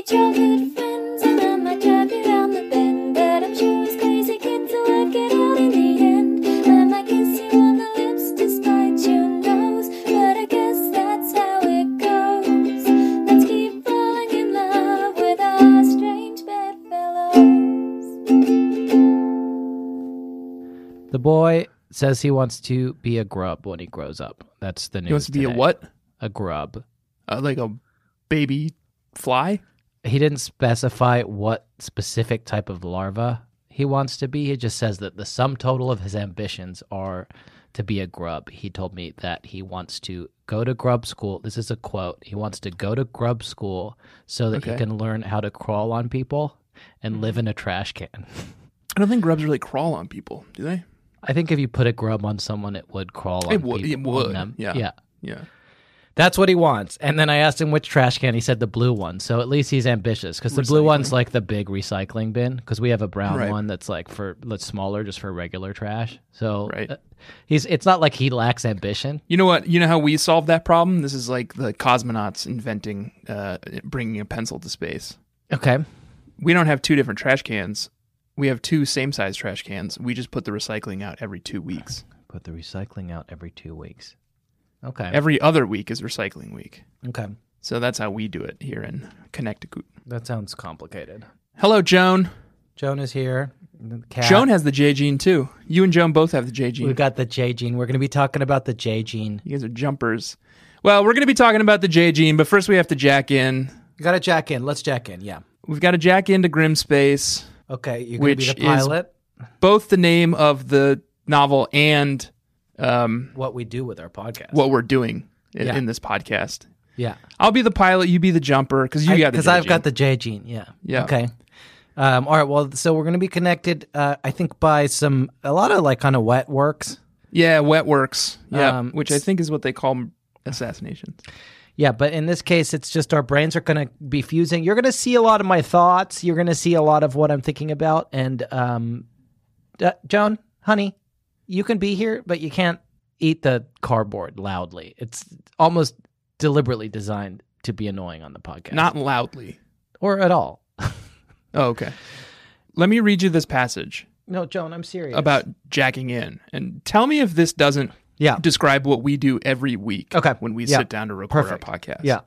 many childhood friends, and I might drive you round the bend, but I'm sure it's crazy kid to work it out in the end. I might kiss you on the lips despite your nose, but I guess that's how it goes. Let's keep falling in love with our strange bedfellows. The boy says he wants to be a grub when he grows up. That's the news. He wants to be today. a what? A grub. Like a baby fly? He didn't specify what specific type of larva he wants to be. He just says that the sum total of his ambitions are to be a grub. He told me that he wants to go to grub school. This is a quote. He wants to go to grub school so that he can learn how to crawl on people and live in a trash can. I don't think grubs really crawl on people, do they? I think if you put a grub on someone, it would crawl on people. It would. On them. Yeah. That's what he wants. And then I asked him which trash can. He said the blue one. So at least he's ambitious because the blue one's like the big recycling bin because we have a brown one that's like that's smaller just for regular trash. So it's not like he lacks ambition. You know what? You know how we solved that problem? This is like the cosmonauts inventing, bringing a pencil to space. Okay. We don't have two different trash cans. We have two same-size trash cans. We just put the recycling out every 2 weeks. Put the recycling out every 2 weeks. Okay. Every other week is recycling week. Okay. So that's how we do it here in Connecticut. That sounds complicated. Hello, Joan. Joan is here. The cat. Joan has the J gene too. You and Joan both have the J gene. We've got the J gene. We're going to be talking about the J gene. You guys are jumpers. Well, we're going to be talking about the J gene, but first we have to jack in. You got to jack in. Let's jack in. Yeah. We've got to jack into Grimspace. Okay. You're going to be the pilot. Both the name of the novel and what we do with our podcast. What we're doing in this podcast. Yeah. I'll be the pilot. You be the jumper because I've got the J gene. Yeah. Yeah. Okay. All right. Well, so we're going to be connected, I think, by a lot of like kind of wet works. Yeah, wet works. Yeah, which I think is what they call assassinations. Yeah, but in this case, it's just our brains are going to be fusing. You're going to see a lot of my thoughts. You're going to see a lot of what I'm thinking about. And Joan, honey, you can be here, but you can't eat the cardboard loudly. It's almost deliberately designed to be annoying on the podcast. Not loudly. Or at all. Oh, okay. Let me read you this passage. No, Joan, I'm serious. About jacking in. And tell me if this doesn't describe what we do every week when we sit down to record our podcast. Yeah.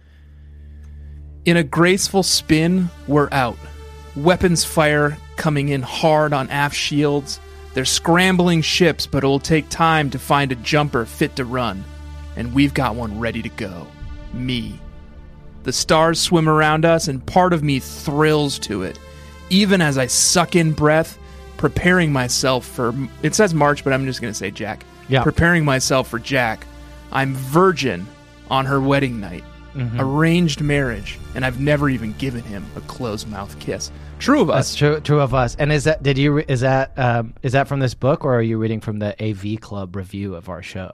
In a graceful spin, we're out. Weapons fire coming in hard on aft shields. They're scrambling ships, but it'll take time to find a jumper fit to run. And we've got one ready to go. Me. The stars swim around us, and part of me thrills to it. Even as I suck in breath, preparing myself for... It says March, but I'm just going to say Jack. Yeah. Preparing myself for Jack. I'm virgin on her wedding night. Mm-hmm. Arranged marriage, and I've never even given him a closed-mouth kiss. True of us. That's true of us. And is that from this book, or are you reading from the AV Club review of our show?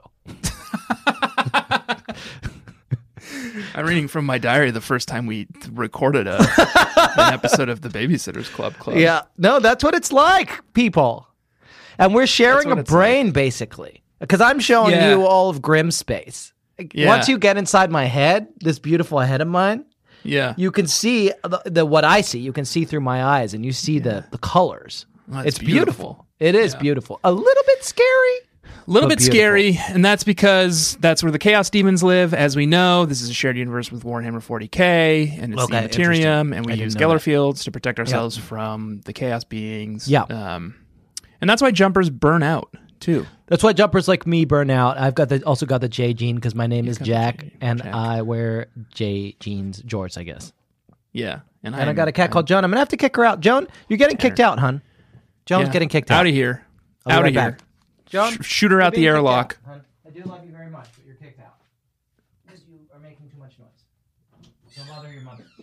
I'm reading from my diary the first time we recorded an episode of the Babysitters Club. Yeah. No, that's what it's like, people. And we're sharing a brain, basically. Because I'm showing you all of Grimspace. Once you get inside my head, this beautiful head of mine, you can see what I see. You can see through my eyes, and you see the colors. Well, it's beautiful. It is beautiful. A little bit scary. A little bit scary, and that's because that's where the Chaos Demons live. As we know, this is a shared universe with Warhammer 40k, and it's the Materium, and we use Geller Fields to protect ourselves from the Chaos beings. Yeah. And that's why jumpers burn out, too. That's why jumpers like me burn out. I've also got the J gene because my name is Jack, and I wear J jeans, jorts, I guess. Yeah. And I got a cat called Joan. I'm going to have to kick her out. Joan, you're getting kicked out, hon. Joan's getting kicked out. Out of here. Out of here. Joan, shoot her out the airlock. I do love you very much, but you're kicked out. Because you are making too much noise. Don't bother your mother.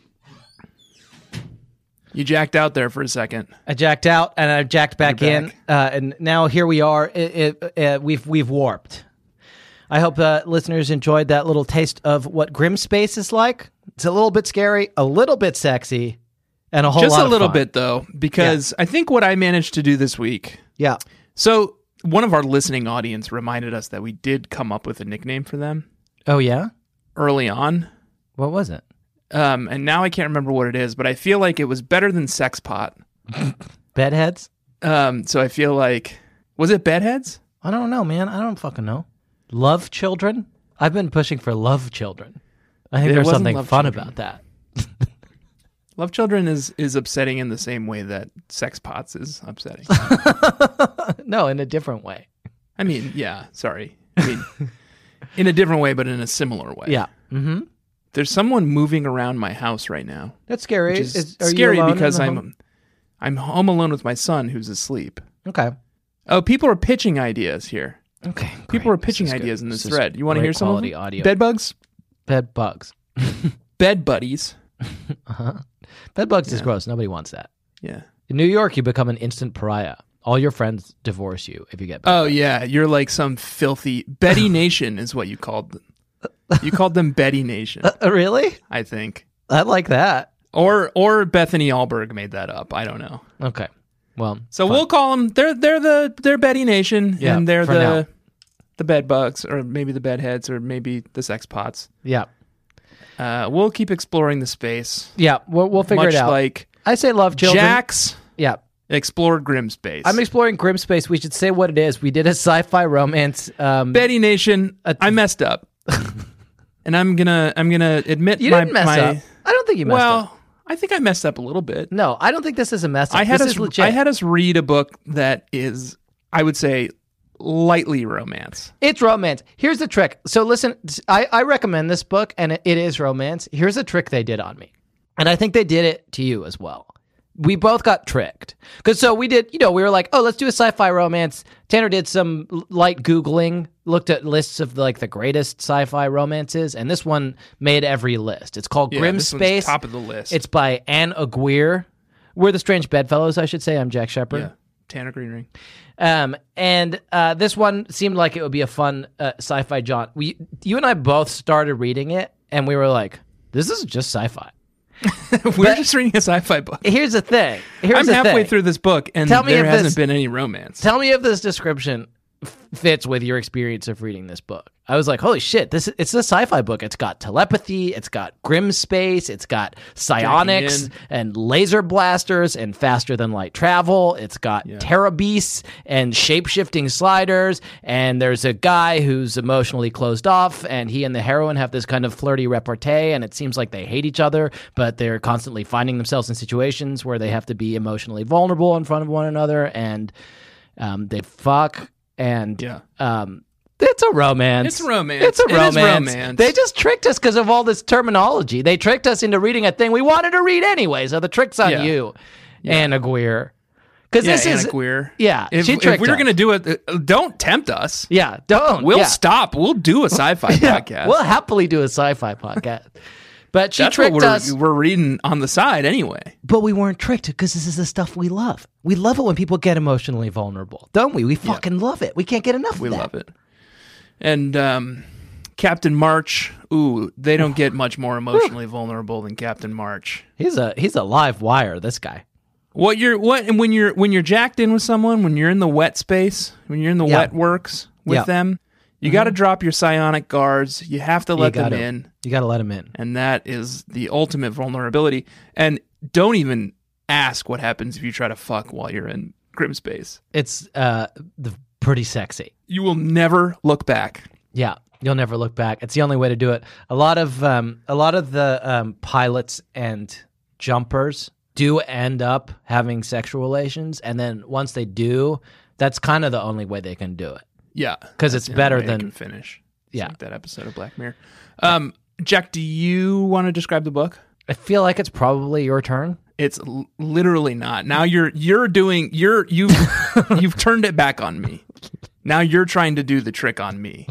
You jacked out there for a second. I jacked out, and I jacked back in, and now here we are. We've warped. I hope listeners enjoyed that little taste of what Grimspace is like. It's a little bit scary, a little bit sexy, and a whole lot of fun. Just a little bit, though, because I think what I managed to do this week... Yeah. So... One of our listening audience reminded us that we did come up with a nickname for them. Oh, yeah? Early on. What was it? and now I can't remember what it is, but I feel like it was better than Sex Pot. Bedheads? So I feel like, was it Bedheads? I don't know, man. I don't fucking know. Love Children? I've been pushing for Love Children. I think It there's wasn't something Love fun Children. about that. Love Children is upsetting in the same way that Sex Pots is upsetting. No, in a different way. I mean, yeah, sorry. I mean, in a different way, but in a similar way. Yeah. Mm-hmm. There's someone moving around my house right now, That's scary. which is Are you scary alone in because the I'm home? home alone with my son who's asleep. Okay. Oh, people are pitching ideas here. Okay. People great. are pitching This is ideas good. in this is thread. You want to great hear some of quality them? audio. Bed bugs? Bed bugs. Bed buddies. Bed bugs is gross. Nobody wants that. Yeah. In New York, you become an instant pariah. All your friends divorce you if you get bed Oh, bugs. yeah. You're like some filthy... Betty Nation is what you called them. You called them Betty Nation, Really? I think. I like that. Or Bethany Allberg made that up. I don't know. Okay. Well, So fine. we'll call them... They're Betty Nation, Yeah, and they're for now. the bed bugs, or maybe the bedheads, or maybe the sex pots. Yeah. We'll keep exploring the space. Yeah. We'll figure much it out. like I say Love Children. Jax Yeah. explored Grim Space. I'm exploring Grim Space. We should say what it is. We did a sci-fi romance. Betty Nation, I messed up. And I'm gonna admit You didn't mess up. I don't think you messed up. I think I messed up a little bit. No, I don't think this is a mess up. I had This us is legit. I had us read a book that is, I would say, lightly romance. It's romance. Here's the trick. So listen, I recommend this book, and it is romance. Here's a trick they did on me. And I think they did it to you as well. We both got tricked. Because so we did, we were like, oh, let's do a sci-fi romance. Tanner did some light Googling, looked at lists of like the greatest sci-fi romances, and this one made every list. It's called Yeah, Grim this one's Space. top of the list. It's by Anne Aguirre. We're the Strange Bedfellows, I should say. I'm Jack Shepard. Yeah, Tanner Greenring. And this one seemed like it would be a fun sci-fi jaunt. You and I both started reading it, and we were like, this is just sci-fi. We're just reading a sci-fi book. Here's the thing. I'm halfway through this book, and Tell me there if hasn't this- been any romance. Tell me if this description fits with your experience of reading this book. I was like, holy shit, it's a sci-fi book. It's got telepathy, it's got grim space, it's got psionics in. and laser blasters and faster than light travel. It's got terra beasts and shape-shifting sliders, and there's a guy who's emotionally closed off, and he and the heroine have this kind of flirty repartee, and it seems like they hate each other, but they're constantly finding themselves in situations where they have to be emotionally vulnerable in front of one another, and they fuck. And it's a romance. It's romance. It's a It is romance. romance. They just tricked us because of all this terminology. They tricked us into reading a thing we wanted to read anyway. So the trick's on Yeah. you, Anne Aguirre. Because Yeah, this is Anna Queer. yeah. If, she if tricked we're us. going to do it, don't tempt us. Yeah, don't. We'll yeah. stop. We'll do a sci-fi Yeah, podcast. we'll happily do a sci-fi podcast. But she That's what tricked us. we're reading on the side anyway. But we weren't tricked because this is the stuff we love. We love it when people get emotionally vulnerable, don't we? We fucking love it. We can't get enough We of that. love it. And Captain March, they don't get much more emotionally vulnerable than Captain March. He's a live wire, this guy. And when you're jacked in with someone, when you're in the wet space, when you're in the wet works with Yeah. them, you got to drop your psionic guards. You have to let them gotta. in. You got to let him in. And that is the ultimate vulnerability. And don't even ask what happens if you try to fuck while you're in grim space. It's pretty sexy. You will never look back. Yeah, you'll never look back. It's the only way to do it. A lot of the pilots and jumpers do end up having sexual relations, and then once they do, that's kind of the only way they can do it. Yeah, 'Cause that's it's the only better way it than- can finish. It's Yeah. like that episode of Black Mirror. Jack, do you want to describe the book? I feel like it's probably your turn. It's literally not. Now you've turned it back on me. Now you're trying to do the trick on me.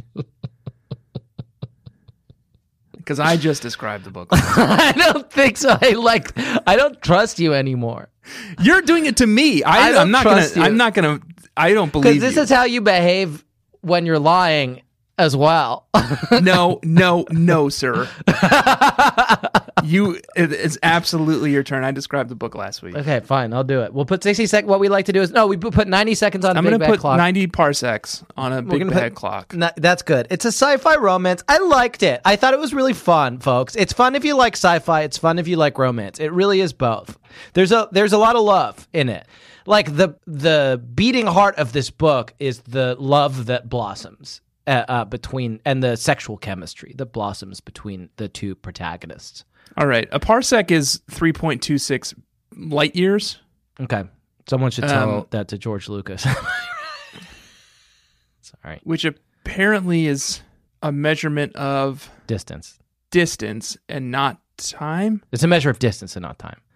Because I just described the book. I don't think so. I don't trust you anymore. You're doing it to me. I don't trust you. I don't believe Because this you. is how you behave when you're lying as well. No, sir. It's absolutely your turn. I described the book last week. Okay, fine. I'll do it. We'll put 60 seconds. What we like to do is we put 90 seconds on. I'm going to put clock. 90 parsecs on a big bad clock. That's good. It's a sci-fi romance. I liked it. I thought it was really fun, folks. It's fun if you like sci-fi. It's fun if you like romance. It really is both. There's a lot of love in it. Like the beating heart of this book is the love that blossoms between, and the sexual chemistry that blossoms between the two protagonists. All right. A parsec is 3.26 light years. Okay. Someone should tell that to George Lucas. Sorry. Which apparently is a measurement of Distance and not time. It's a measure of distance and not time.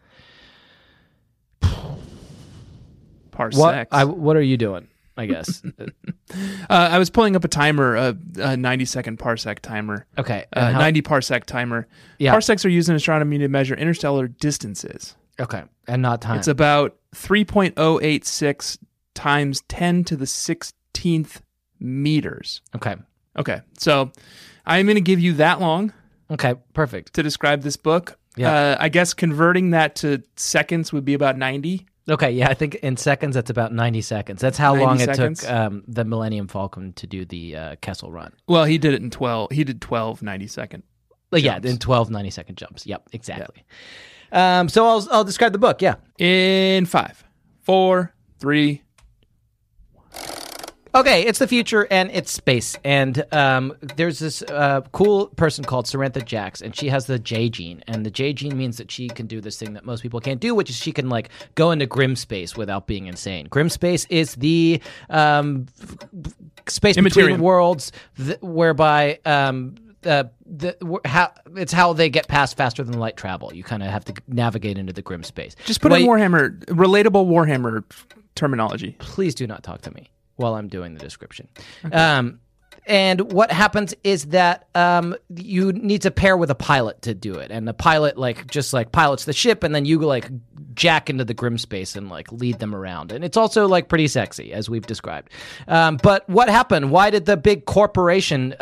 Parsecs. What are you doing? I guess. I was pulling up a timer, a 90-second parsec timer. Okay. 90 parsec timer. Yeah. Parsecs are used in astronomy to measure interstellar distances. Okay. And not time. It's about 3.086 times 10 to the 16th meters. Okay. Okay. So I'm going to give you that long Okay. Perfect. to describe this book. Yeah. I guess converting that to seconds would be about 90. Okay. Yeah. I think in seconds, that's about 90 seconds. That's how 90 long seconds. it took the Millennium Falcon to do the Kessel Run. Well, he did it in 12. He did 12 90-second. Yeah. In 12 90-second jumps. Yep. Exactly. So I'll describe the book. Yeah. In 5, 4, 3. Okay, it's the future and it's space, and there's this cool person called Sarantha Jax, and she has the J gene, and the J gene means that she can do this thing that most people can't do, which is she can like go into grim space without being insane. Grim space is the space between worlds, whereby it's how they get past faster than light travel. You kind of have to navigate into the grim space. Just put in Warhammer, relatable Warhammer terminology. Please do not talk to me while I'm doing the description. Okay. And what happens is that you need to pair with a pilot to do it, and the pilot just pilots the ship, and then you jack into the grim space and lead them around, and it's also pretty sexy as we've described. But what happened? Why did the big corporation?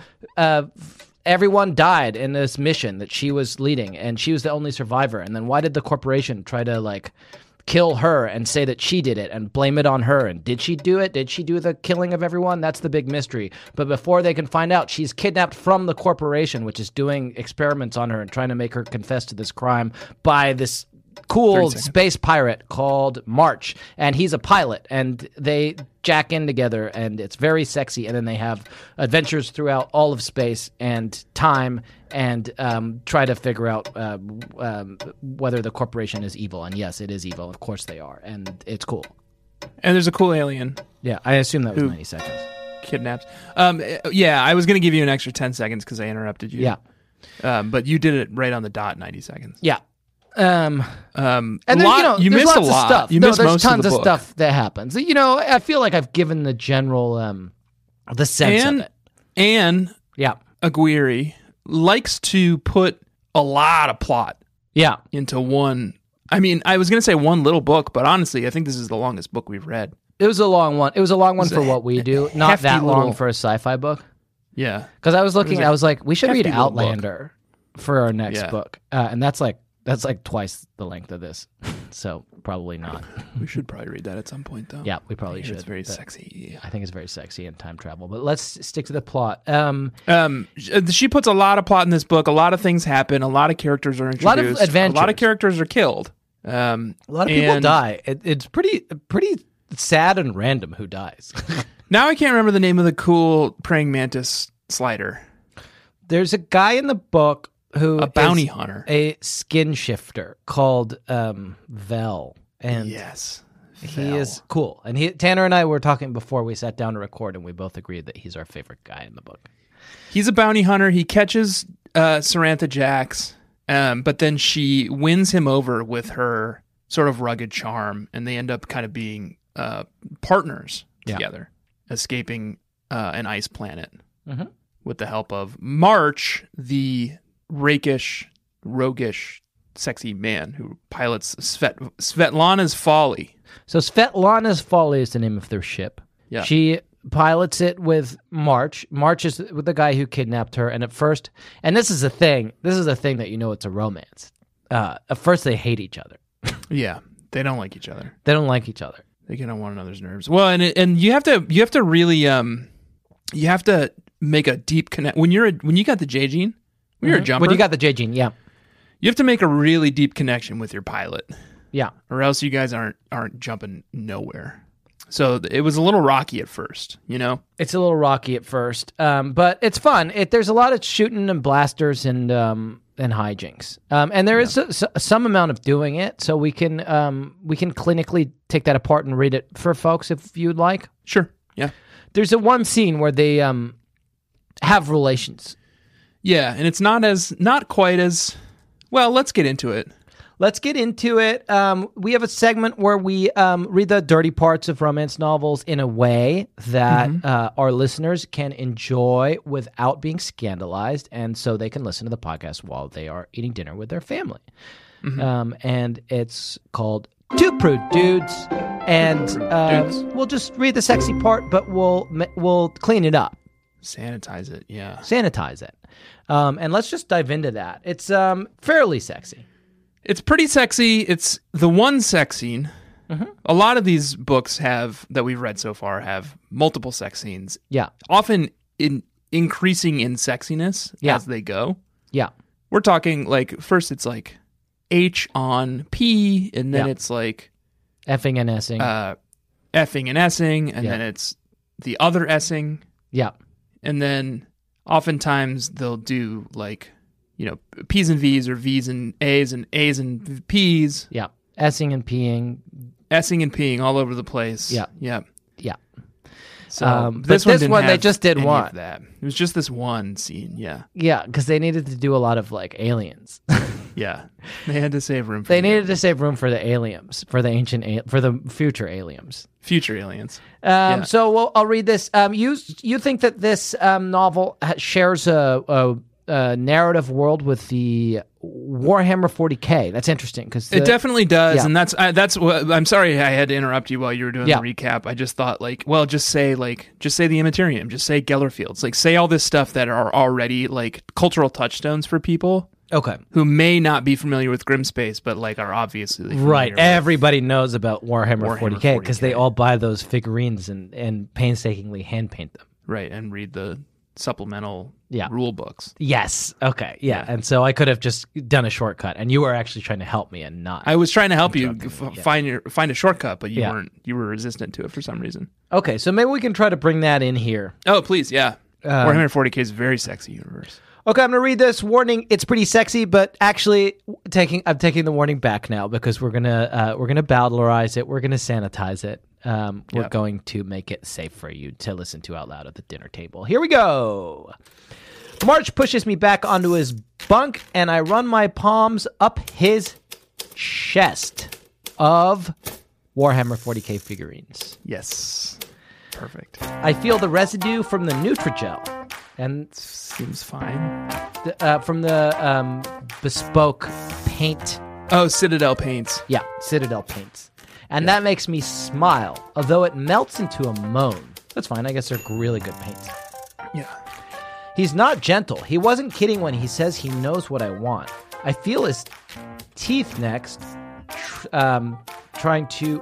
Everyone died in this mission that she was leading, and she was the only survivor. And then why did the corporation try to kill her and say that she did it and blame it on her? And did she do it? Did she do the killing of everyone? That's the big mystery. But before they can find out, she's kidnapped from the corporation, which is doing experiments on her and trying to make her confess to this crime by this cool space pirate called March. And he's a pilot, and they jack in together, and it's very sexy. And then they have adventures throughout all of space and time, and try to figure out whether the corporation is evil. And yes, it is evil. Of course they are. And it's cool. And there's a cool alien. Yeah, I assume that was 90 seconds. Kidnaps. Yeah, I was going to give you an extra 10 seconds because I interrupted you. Yeah. But you did it right on the dot, 90 seconds. Yeah. And then, you missed a lot. Stuff. You missed there's most tons of the of book. stuff that happens. I feel like I've given the general the sense of it. Anne Aguirre likes to put a lot of plot into one. I mean, I was going to say one little book, but honestly, I think this is the longest book we've read. It was a long one. It was a long one for what we do. Not that long little... for a sci-fi book. Yeah. Because I was looking, I was like, we should read Outlander book. for our next book. And that's twice the length of this. So probably not. We should probably read that at some point, though. Yeah, we probably should. It's very sexy. I think it's very sexy and time travel. But let's stick to the plot. She puts a lot of plot in this book. A lot of things happen. A lot of characters are introduced. A lot of adventures. A lot of characters are killed. A lot of people die. It's pretty sad and random who dies. Now I can't remember the name of the cool praying mantis slider. There's a guy in the book who a bounty hunter, a skin shifter called Vel, and yes, he is cool. And Tanner and I were talking before we sat down to record, and we both agreed that he's our favorite guy in the book. He's a bounty hunter. He catches Sarantha Jax, but then she wins him over with her sort of rugged charm, and they end up kind of being partners together, escaping an ice planet with the help of March, the rakish, roguish, sexy man who pilots Svetlana's Folly. So Svetlana's Folly is the name of their ship. Yeah. She pilots it with March. March is the guy who kidnapped her, and at first, and this is a thing that you know it's a romance. At first, they hate each other. Yeah, they don't like each other. They don't like each other. They get on one another's nerves. Well, and you have to really you have to make a deep connect when you got the J gene. When you're a jumper, When you got the J gene, yeah, you have to make a really deep connection with your pilot, yeah. or else you guys aren't jumping nowhere. So it was a little rocky at first, you know. It's a little rocky at first, but it's fun. There's a lot of shooting and blasters and hijinks, and there is some amount of doing it. So we can clinically take that apart and read it for folks if you'd like. Sure. Yeah. There's one scene where they have relations. Yeah, and it's not quite as well. Let's get into it. Let's get into it. We have a segment where we read the dirty parts of romance novels in a way that our listeners can enjoy without being scandalized, and so they can listen to the podcast while they are eating dinner with their family. And it's called Two Prude Dudes, and we'll just read the sexy part, but we'll clean it up. Sanitize it, yeah. Sanitize it. And let's just dive into that. It's fairly sexy. It's pretty sexy. It's the one sex scene. A lot of these books that we've read so far have multiple sex scenes. Yeah. Often increasing in sexiness as they go. Yeah. We're talking like first it's like H on P, and then it's like effing and essing. Effing and essing, and then it's the other essing. Yeah. And then oftentimes they'll do like, you know, P's and V's or V's and A's and P's. Yeah. Essing and peeing. Essing and peeing all over the place. Yeah. Yeah. Yeah. So this one they just did one. Of that. It was just this one scene. Yeah. Yeah, because they needed to do a lot of like aliens. Yeah. They had to save room for They needed to save room for the aliens, for the future aliens. Future aliens. So I'll read this. You think that this novel shares a narrative world with the Warhammer 40K? That's interesting because it definitely does, and that's what I'm sorry I had to interrupt you while you were doing the recap. I just thought just say the Immaterium, just say Gellerfields, like say all this stuff that are already like cultural touchstones for people. Okay. Who may not be familiar with Grimspace, but like are obviously familiar right. with Everybody knows about Warhammer 40K because they all buy those figurines and painstakingly hand paint them. Right, and read the supplemental rule books. Yes. Okay. Yeah. And so I could have just done a shortcut, and you were actually trying to help me and not. I was trying to help you find a shortcut, but you weren't. You were resistant to it for some reason. Okay, so maybe we can try to bring that in here. Oh, please, yeah. Warhammer 40K is a very sexy universe. Okay, I'm gonna read this warning. It's pretty sexy, but actually, I'm taking the warning back now because we're gonna bowdlerize it. We're gonna sanitize it. We're going to make it safe for you to listen to out loud at the dinner table. Here we go. March pushes me back onto his bunk, and I run my palms up his chest of Warhammer 40K figurines. Yes. Perfect. I feel the residue from the Nutrigel. And seems fine. From the bespoke paint. Oh, Citadel paints. Yeah, Citadel paints. And that makes me smile, although it melts into a moan. That's fine. I guess they're really good paints. Yeah. He's not gentle. He wasn't kidding when he says he knows what I want. I feel his teeth next, trying to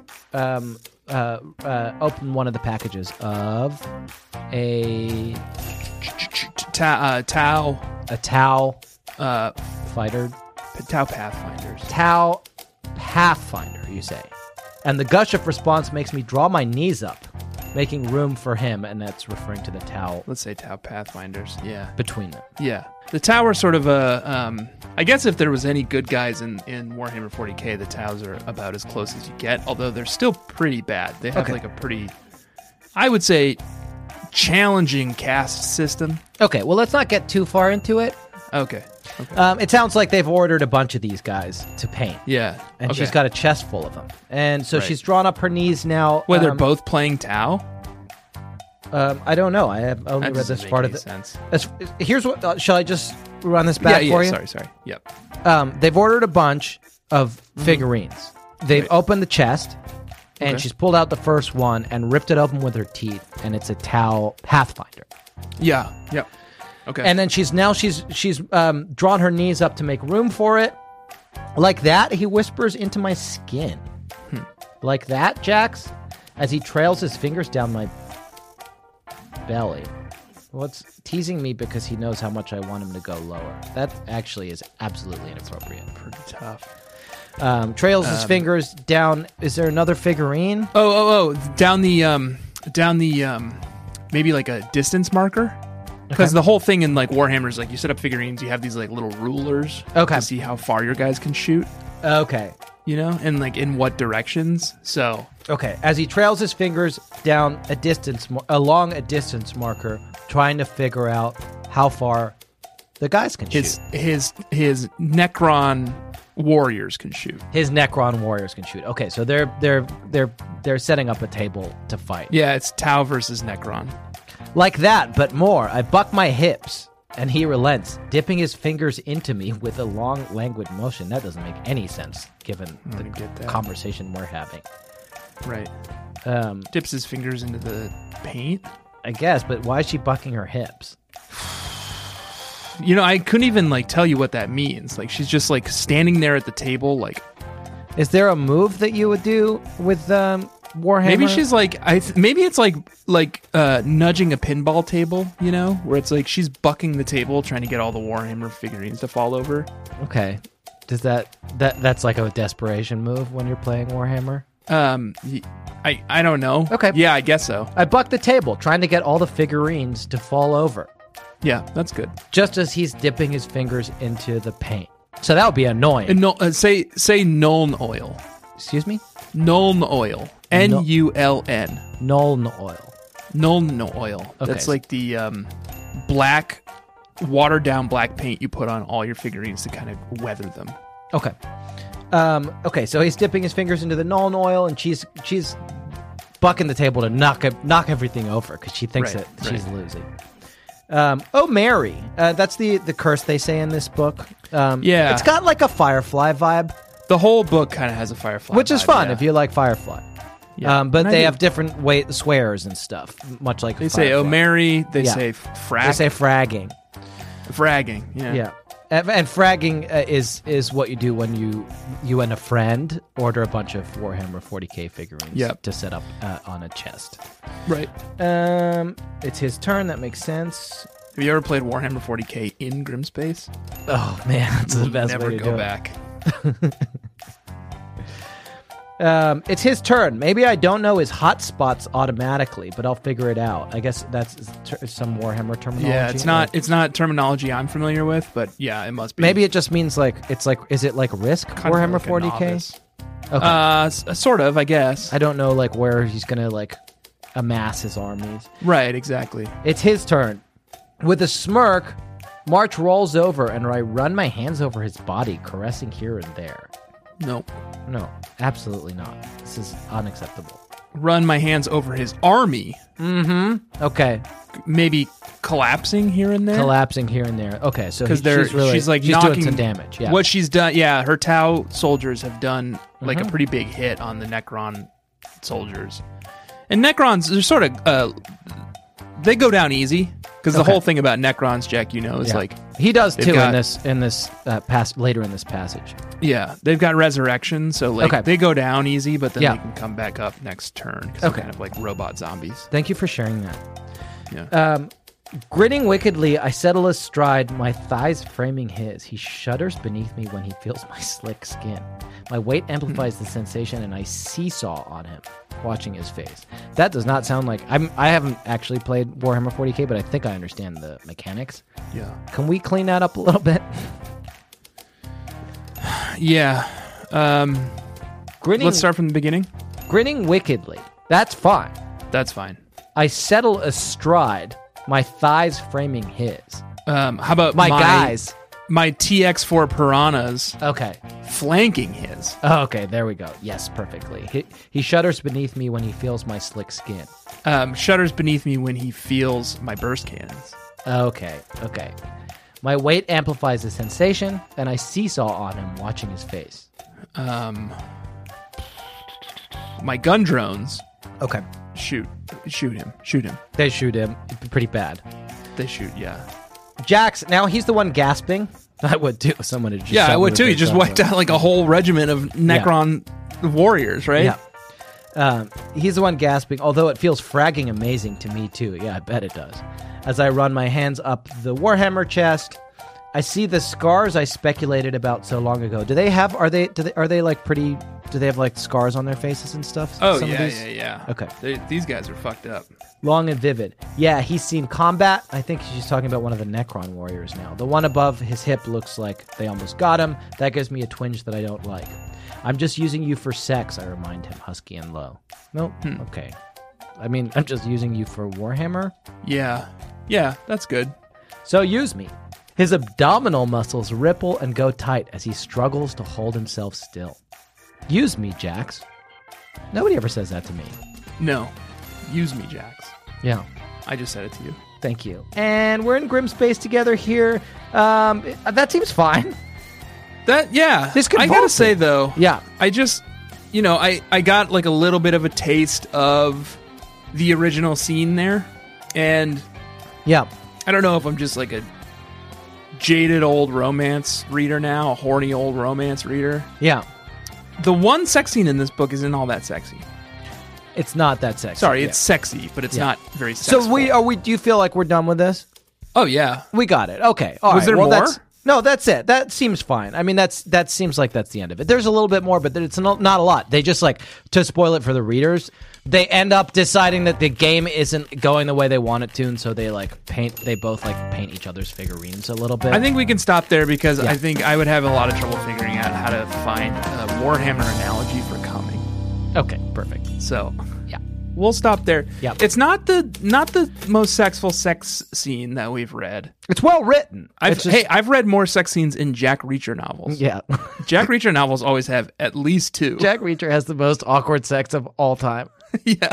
open one of the packages of a Tau fighter. Tau Pathfinders. Tau Pathfinder, you say. And the gush of response makes me draw my knees up, making room for him, and that's referring to the Tau. Let's say Tau Pathfinders, yeah. Between them. Yeah. The Tau are sort of I guess if there was any good guys in Warhammer 40K, the Taus are about as close as you get, although they're still pretty bad. They have like a pretty, I would say, challenging caste system. Okay, well, let's not get too far into it. Okay. It sounds like they've ordered a bunch of these guys to paint. Yeah. And she's got a chest full of them. And so she's drawn up her knees now. Well, they're both playing Tau? I don't know. I have only read this part of it. Sense. Here's what. Shall I just run this back for you? Sorry. Yep. They've ordered a bunch of figurines. They've opened the chest. And Okay. she's pulled out the first one and ripped it open with her teeth, and it's a Tau Pathfinder. Yeah. Yep. Okay. And then she's drawn her knees up to make room for it. Like that, he whispers into my skin. Like that, Jax, as he trails his fingers down my belly. Well, it's teasing me because he knows how much I want him to go lower. That actually is absolutely inappropriate. pretty tough. Trails his fingers down. Is there another figurine? Oh, down the maybe like a distance marker. Because the whole thing in like Warhammer is like you set up figurines, you have these like little rulers to see how far your guys can shoot. Okay. You know, and like in what directions. So Okay. As he trails his fingers down along a distance marker, trying to figure out how far the guys can shoot. his Necron warriors can shoot. His Necron warriors can shoot. Okay, so they're setting up a table to fight. Yeah, it's Tau versus Necron. Like that, but more. I buck my hips, and he relents, dipping his fingers into me with a long, languid motion. That doesn't make any sense, given the get that. conversation we're having. Right. Dips his fingers into the paint. I guess, but why is she bucking her hips? You know, I couldn't even like tell you what that means. Like she's just like standing there at the table, like Is there a move that you would do with Warhammer? maybe she's like maybe it's like nudging a pinball table, you know, where it's like she's bucking the table trying to get all the Warhammer figurines to fall over. Okay. Does that's like a desperation move when you're playing Warhammer? I don't know. Okay. Yeah, I guess so. I buck the table, trying to get all the figurines to fall over, Yeah, that's good. just as he's dipping his fingers into the paint. So that would be annoying. And say Nuln oil. Excuse me? Nuln oil. Nuln. Nuln oil. Nuln oil. Okay. That's like the black, watered down black paint you put on all your figurines to kind of weather them. Okay. Okay, so he's dipping his fingers into the Nuln oil, and she's bucking the table to knock everything over because she thinks Right, that she's losing. Oh, Mary. That's the curse they say in this book. Yeah. It's got like a Firefly vibe, The whole book kind of has a Firefly which is vibe, fun yeah. if you like Firefly. Yeah. But And I they do. have different swears and stuff, much like They say, "Oh, Firefly. Mary." They Yeah. say, "Frag." They say fragging. fragging. Yeah. Yeah. And fragging is what you do when you and a friend order a bunch of Warhammer 40k figurines Yep. to set up on a chest. Right. It's his turn. That makes sense. Have you ever played Warhammer 40k in Grimspace? Oh man, that's the best Never way to go do back. it. It's his turn. Maybe I don't know his hotspots automatically, but I'll figure it out. I guess that's some Warhammer terminology. Yeah, it's not terminology I'm familiar with, but yeah, it must be. Maybe it just means is it like Risk Kind of Warhammer like a 40k? novice. Okay. Sort of, I guess. I don't know like where he's gonna like amass his armies. Right, exactly. It's his turn. With a smirk, March rolls over and I run my hands over his body, caressing here and there. Nope. No, absolutely not. This is unacceptable. Run my hands over his army, Okay, maybe collapsing here and there. collapsing here and there. Okay, so Because she's like doing knocking some damage. Yeah. What she's done, yeah, her Tau soldiers have done like a pretty big hit on the Necron soldiers, and Necrons they're sort of they go down easy because the Okay. whole thing about Necrons, Jack, you know, is Yeah. like he does they've too got- in this later in this passage. yeah, they've got resurrection, so like Okay. they go down easy, but then Yeah. they can come back up next turn. 'Cause Okay. they're kind of like robot zombies. Thank you for sharing that. Yeah. Grinning wickedly, I settle astride, my thighs framing his. He shudders beneath me when he feels my slick skin. My weight amplifies the sensation, and I seesaw on him, watching his face. That does not sound like... I haven't actually played Warhammer 40k, but I think I understand the mechanics. Yeah. Can we clean that up a little bit? Yeah. Grinning, Let's start from the beginning. Grinning wickedly. That's fine. That's fine. I settle astride, my thighs framing his. How about My guys. My TX4 piranhas Okay. flanking his. Oh, okay, there we go. Yes, perfectly. He shudders beneath me when he feels my slick skin. Shudders beneath me when he feels my burst cannons. Okay. My weight amplifies the sensation, and I seesaw on him, watching his face. my gun drones Okay. shoot him. They shoot him pretty bad. They shoot, yeah. Jax, now he's the one gasping. I would too. Someone had just Yeah, shot I me would with too. a You just shotgun. wiped out like a whole regiment of Necron warriors, right? Yeah. He's the one gasping, although it feels fragging amazing to me too. Yeah, I bet it does. As I run my hands up the Warhammer chest, I see the scars I speculated about so long ago. Do they have? Are they like pretty? Do they have like scars on their faces and stuff? Oh, Some of yeah, these? yeah. Okay. These guys are fucked up. Long and vivid. Yeah, he's seen combat. I think she's talking about one of the Necron warriors now. The one above his hip looks like they almost got him. That gives me a twinge that I don't like. I'm just using you for sex, I remind him, husky and low. Nope. Okay. I mean, I'm just using you for Warhammer. Yeah. Yeah, that's good. So use me. His abdominal muscles ripple and go tight as he struggles to hold himself still. Use me, Jax. Nobody ever says that to me. No. Use me, Jax. Yeah. I just said it to you. Thank you. And we're in grim space together here. That seems fine. This could I gotta both say be. though, Yeah. I just, I got like a little bit of a taste of the original scene there, and Yeah. I don't know if I'm just like a jaded old romance reader now, a horny old romance reader. Yeah. The one sex scene in this book isn't all that sexy. It's not that sexy. Sorry, Yeah. it's sexy, but it's Yeah. not very sexy. So do you feel like we're done with this? Oh yeah. We got it. Okay. All Was right. there Well, more? No, that's it. That seems fine. I mean, that seems like that's the end of it. There's a little bit more, but it's not a lot. They just like, to spoil it for the readers, they end up deciding that the game isn't going the way they want it to, and so they both paint each other's figurines a little bit. I think we can stop there because Yeah. I think I would have a lot of trouble figuring out how to find a Warhammer analogy for coming. Okay, perfect. So Yeah. we'll stop there. Yeah. It's not the most sexful sex scene that we've read. It's well written. I've read more sex scenes in Jack Reacher novels. Yeah. Jack Reacher novels always have at least two. Jack Reacher has the most awkward sex of all time. Yeah.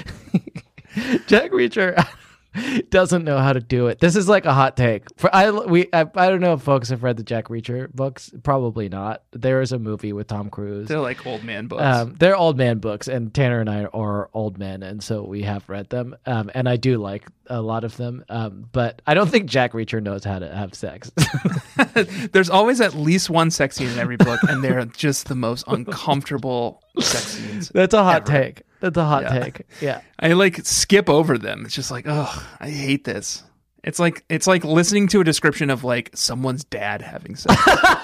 Jack Reacher doesn't know how to do it. This is like a hot take. I don't know if folks have read the Jack Reacher books. Probably not. There is a movie with Tom Cruise. They're like old man books. They're old man books, and Tanner and I are old men, and so we have read them. And I do like a lot of them. But I don't think Jack Reacher knows how to have sex. There's always at least one sex scene in every book, and they're just the most uncomfortable sex scenes. That's a hot ever. take. That's a hot Yeah. take. Yeah. I like skip over them. It's just like, oh, I hate this. It's like listening to a description of like someone's dad having sex.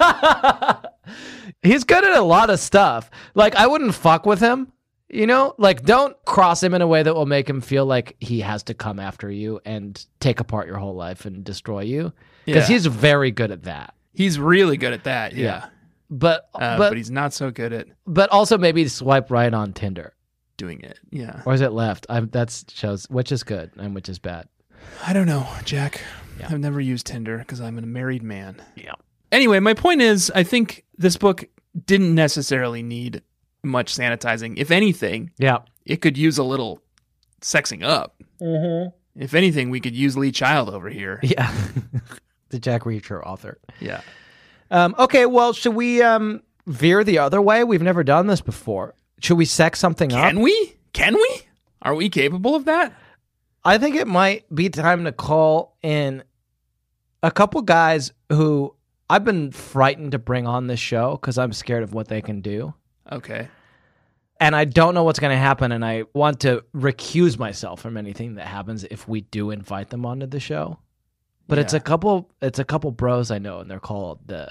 He's good at a lot of stuff. Like, I wouldn't fuck with him. Like, don't cross him in a way that will make him feel like he has to come after you and take apart your whole life and destroy you. Because Yeah. he's very good at that. He's really good at that. Yeah. Yeah. But But he's not so good at but also maybe swipe right on Tinder. doing it. Yeah. Or is it left? That shows which is good and which is bad. I don't know, Jack. Yeah. I've never used Tinder because I'm a married man. Yeah. Anyway, my point is, I think this book didn't necessarily need much sanitizing. If anything, Yeah. it could use a little sexing up. Mm-hmm. If anything, we could use Lee Child over here. Yeah. The Jack Reacher author. Yeah. Okay, well, should we veer the other way? We've never done this before. Should we sex something up? Can we? Can we? Are we capable of that? I think it might be time to call in a couple guys who I've been frightened to bring on this show because I'm scared of what they can do. Okay. And I don't know what's going to happen, and I want to recuse myself from anything that happens if we do invite them onto the show. But it's Yeah. a couple bros I know, and they're called the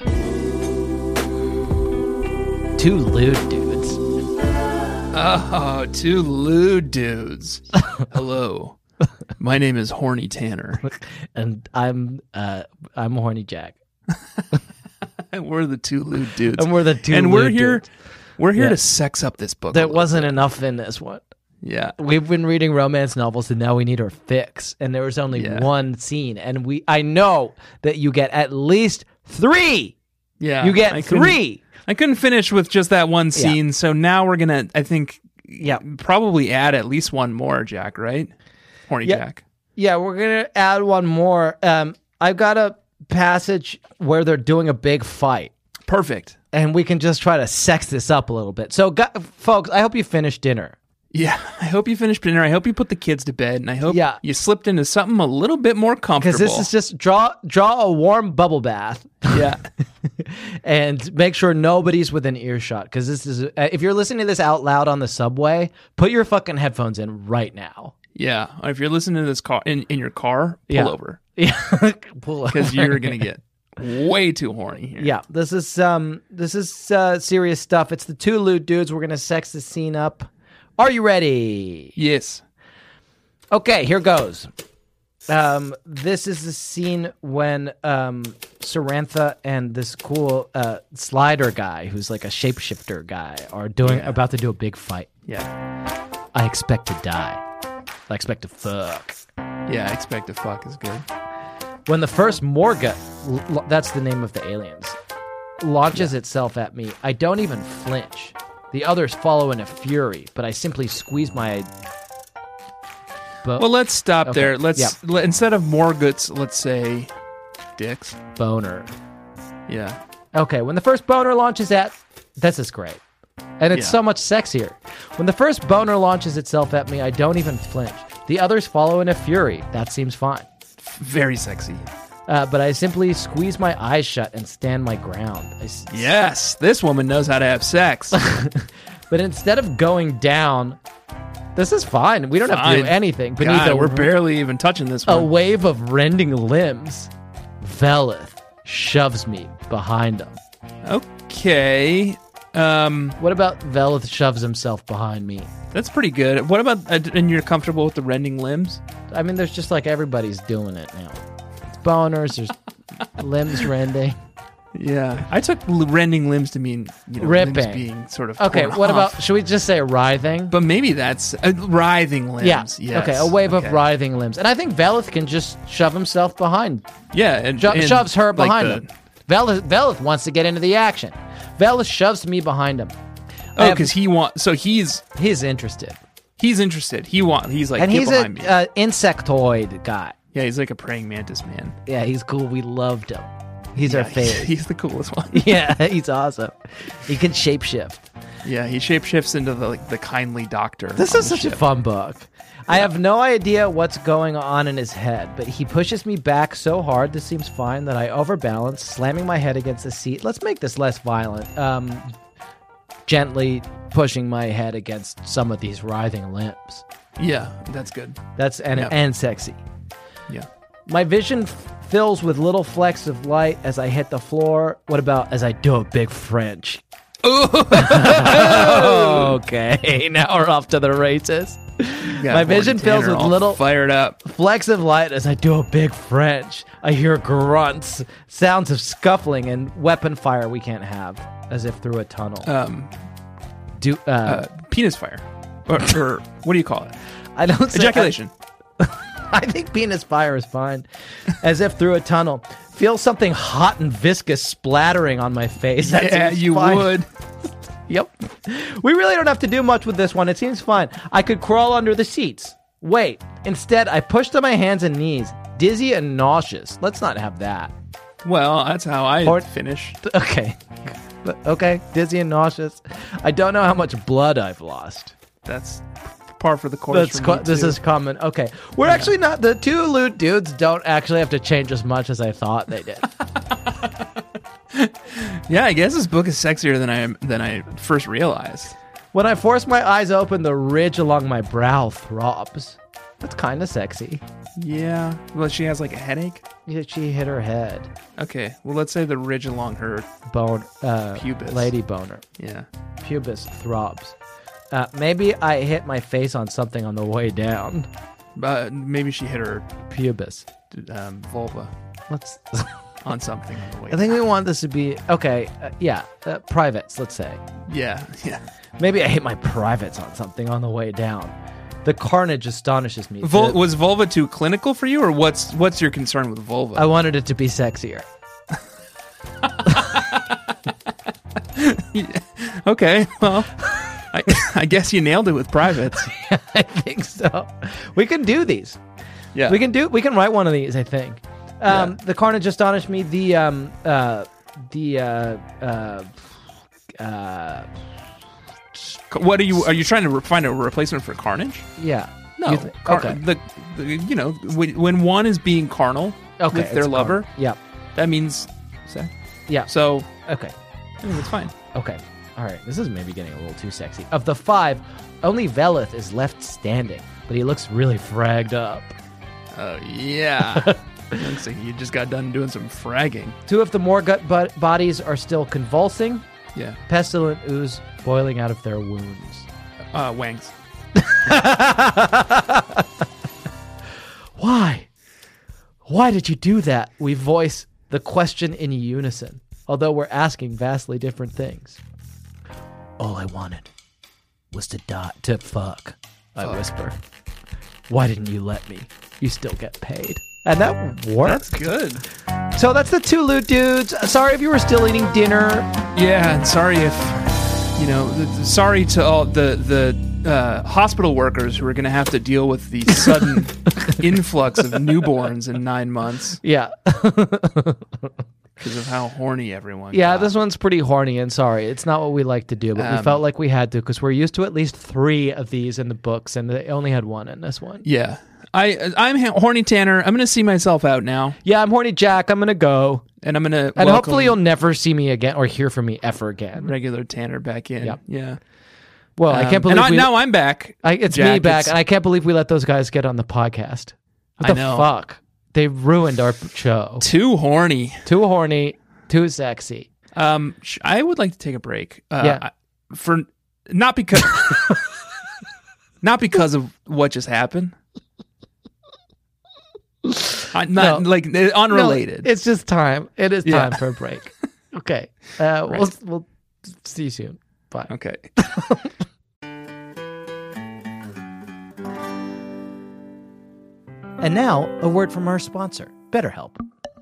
Two Lewd Dudes. Oh, two lewd dudes. Hello. My name is Horny Tanner. And I'm Horny Jack. We're the two lewd dudes. And we're the two And we're lewd here dudes. we're here Yeah. to sex up this book. a There little wasn't bit. enough in this one. Yeah. We've been reading romance novels, and now we need our fix. And there was only Yeah. one scene, and I know that you get at least 3. Yeah. You get I couldn't- 3. I couldn't finish with just that one scene, so now we're gonna, I think, Yeah. probably add at least one more, Jack, right? Horny Yeah. Jack. Yeah, we're gonna add one more. I've got a passage where they're doing a big fight. Perfect. and we can just try to sex this up a little bit. So, folks, I hope you finished dinner. Yeah, I hope you finished dinner. I hope you put the kids to bed, and I hope Yeah. you slipped into something a little bit more comfortable. Because this is just draw a warm bubble bath. yeah. And make sure nobody's within earshot. Because this is, if you're listening to this out loud on the subway, put your fucking headphones in right now. Yeah, if you're listening to this car in your car, pull Yeah. over Yeah, pull over. because you're gonna get way too horny here. Yeah, this is serious stuff. It's the two lewd dudes. We're gonna sex the scene up. Are you ready? Yes. Okay, here goes. This is the scene when Sarantha and this cool slider guy, who's like a shapeshifter guy, are about to do a big fight. Yeah. I expect to die. I expect to fuck. Yeah. I expect to fuck is good. When the first Morgut, that's the name of the aliens, launches itself at me, I don't even flinch. The others follow in a fury, but I simply squeeze my... Well, let's stop Okay, there. Let's yeah. instead of Morguts, let's say dicks. boner. Yeah. Okay, when the first boner launches at... This is great. And it's Yeah. so much sexier. When the first boner launches itself at me, I don't even flinch. The others follow in a fury. That seems fine. Very sexy. But I simply squeeze my eyes shut and stand my ground. Yes, this woman knows how to have sex. But instead of going down... This is fine. We don't have to do Fine. anything. Beneath God, a, we're barely even touching this a one. wave of rending limbs, Velith shoves me behind him. Okay. What about Velith shoves himself behind me? That's pretty good. What about and you're comfortable with the rending limbs? I mean, there's just like everybody's doing it now. It's boners, there's limbs rending. Yeah, I took rending limbs to mean Ripping. limbs being sort of Okay, torn what off. about, should we just say writhing? But maybe that's writhing limbs. Yeah. Yes. Okay, a wave Okay. of writhing limbs. And I think Velith can just shove himself behind. Yeah, and Shoves her like behind him. Velith wants to get into the action. Velith shoves me behind him. Oh, because he wants. So he's interested. interested. He's like, And get he's behind me. an insectoid guy. Yeah, he's like a praying mantis man. Yeah, he's cool. We loved him. He's our Yeah, favorite. He's the coolest one. Yeah, he's awesome. He can shapeshift. Yeah, he shapeshifts into the kindly doctor. This on is the such a ship. fun book. I have no idea what's going on in his head, but he pushes me back so hard, this seems fine, that I overbalance, slamming my head against the seat. Let's make this less violent. Gently pushing my head against some of these writhing limbs. Yeah, that's good. That's and sexy. Yeah. My vision fills with little flecks of light as I hit the floor. What about as I do a big French? Okay, now we're off to the races. Yeah, My vision Morgan fills Tanner with all little fired up. flecks of light as I do a big French. I hear grunts, sounds of scuffling, and weapon fire we can't have, as if through a tunnel. Penis fire, or what do you call it? I don't say, Ejaculation. I think penis fire is fine. As if through a tunnel. Feel something hot and viscous splattering on my face. That Yeah, seems you fine. would. Yep. We really don't have to do much with this one. It seems fine. I could crawl under the seats. Wait. Instead, I push to my hands and knees, dizzy and nauseous. Let's not have that. Well, that's how I Or- finish. Okay. Okay. Dizzy and nauseous. I don't know how much blood I've lost. That's par for the course. for me, This too. is common. Okay. We're actually not, the two lewd dudes don't actually have to change as much as I thought they did. Yeah, I guess this book is sexier than I first realized. When I force my eyes open, the ridge along my brow throbs. That's kind of sexy. Yeah. Well, she has like a headache. Yeah, she hit her head. Okay. Well, let's say the ridge along her. Pubis. Lady boner. Yeah. Pubis throbs. Maybe I hit my face on something on the way down. Maybe she hit her Pubis. vulva Let's. on something on the way. I think we want this to be okay. Privates. Let's say. Yeah. Yeah. Maybe I hit my privates on something on the way down. The carnage astonishes me. Was vulva too clinical for you, or what's your concern with vulva? I wanted it to be sexier. Okay. Well, I guess you nailed it with privates. I think so. We can do these. Yeah. We can write one of these, I think. The carnage astonished me. The What are you trying to find a replacement for Carnage? Yeah. No. Okay. When one is being carnal with their it's lover, carnal. Yeah. that means sex. Yeah. So Okay. I mean, it's fine. Okay. All right. This is maybe getting a little too sexy. Of the 5, only Velith is left standing, but he looks really fragged up. Oh yeah. Looks like you just got done doing some fragging. 2 of the Morgut bodies are still convulsing. Yeah. Pestilent ooze boiling out of their wounds. Wangs. Why? Why did you do that? We voice the question in unison, although we're asking vastly different things. All I wanted was to fuck, I whisper. Why didn't you let me? You still get paid. And that works. That's good. So that's the 2 loot dudes. Sorry if you were still eating dinner. Yeah, and sorry if, sorry to all the hospital workers who are going to have to deal with the sudden influx of newborns in 9 months Yeah. because of how horny everyone Yeah, got. this one's pretpretty horny, and sorry. It's not what we like to do, but we felt like we had to because we're used to at least 3 of these in the books, and they only had 1 in this one. Yeah. I'm horny Tanner. I'm going to see myself out now. Yeah, I'm horny Jack. I'm going to go. And I'm going to And hopefully you'll never see me again or hear from me ever again. regular Tanner back in. Yep. Yeah. Well, I can't believe now I'm back. it's Jack, me back, and I can't believe we let those guys get on the podcast. What I the know. fuck? They ruined our show. Too horny. Too horny, too sexy. I would like to take a break. Yeah. Not because not because of what just happened. Unrelated. No, it's just time. It is Yeah. time for a break. Okay. We'll see you soon. Bye. Okay. And now, a word from our sponsor, BetterHelp.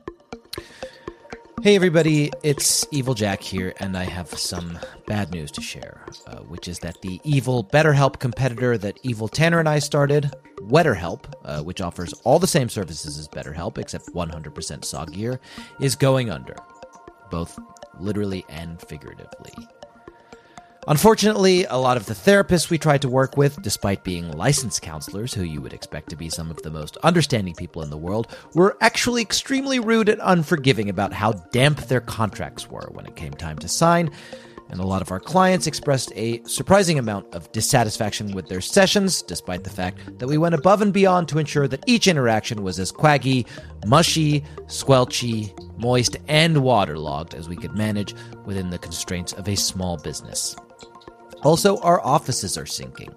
Hey everybody, it's Evil Jack here, and I have some bad news to share, which is that the evil BetterHelp competitor that Evil Tanner and I started, WetterHelp, which offers all the same services as BetterHelp except 100% soggier, is going under, both literally and figuratively. Unfortunately, a lot of the therapists we tried to work with, despite being licensed counselors who you would expect to be some of the most understanding people in the world, were actually extremely rude and unforgiving about how damp their contracts were when it came time to sign, and a lot of our clients expressed a surprising amount of dissatisfaction with their sessions, despite the fact that we went above and beyond to ensure that each interaction was as quaggy, mushy, squelchy, moist, and waterlogged as we could manage within the constraints of a small business. Also, our offices are sinking.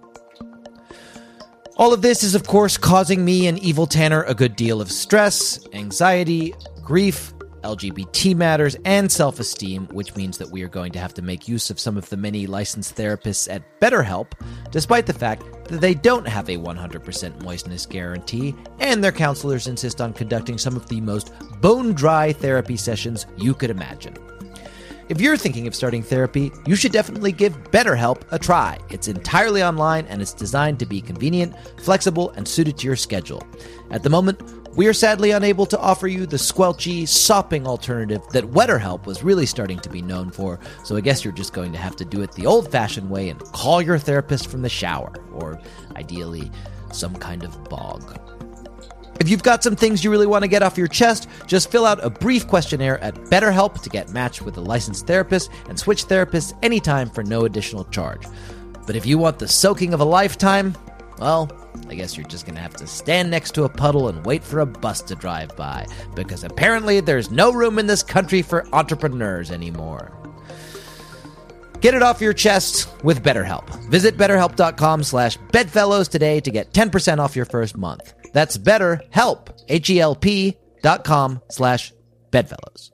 All of this is, of course, causing me and Evil Tanner a good deal of stress, anxiety, grief, LGBT matters, and self-esteem, which means that we are going to have to make use of some of the many licensed therapists at BetterHelp, despite the fact that they don't have a 100% moistness guarantee, and their counselors insist on conducting some of the most bone-dry therapy sessions you could imagine. If you're thinking of starting therapy, you should definitely give BetterHelp a try. It's entirely online and it's designed to be convenient, flexible, and suited to your schedule. At the moment, we are sadly unable to offer you the squelchy, sopping alternative that WetterHelp was really starting to be known for, so I guess you're just going to have to do it the old-fashioned way and call your therapist from the shower, or ideally, some kind of bog. If you've got some things you really want to get off your chest, just fill out a brief questionnaire at BetterHelp to get matched with a licensed therapist and switch therapists anytime for no additional charge. But if you want the soaking of a lifetime, well, I guess you're just going to have to stand next to a puddle and wait for a bus to drive by, because apparently there's no room in this country for entrepreneurs anymore. Get it off your chest with BetterHelp. Visit BetterHelp.com/bedfellows today to get 10% off your first month. That's BetterHelp, HELP.com/bedfellows.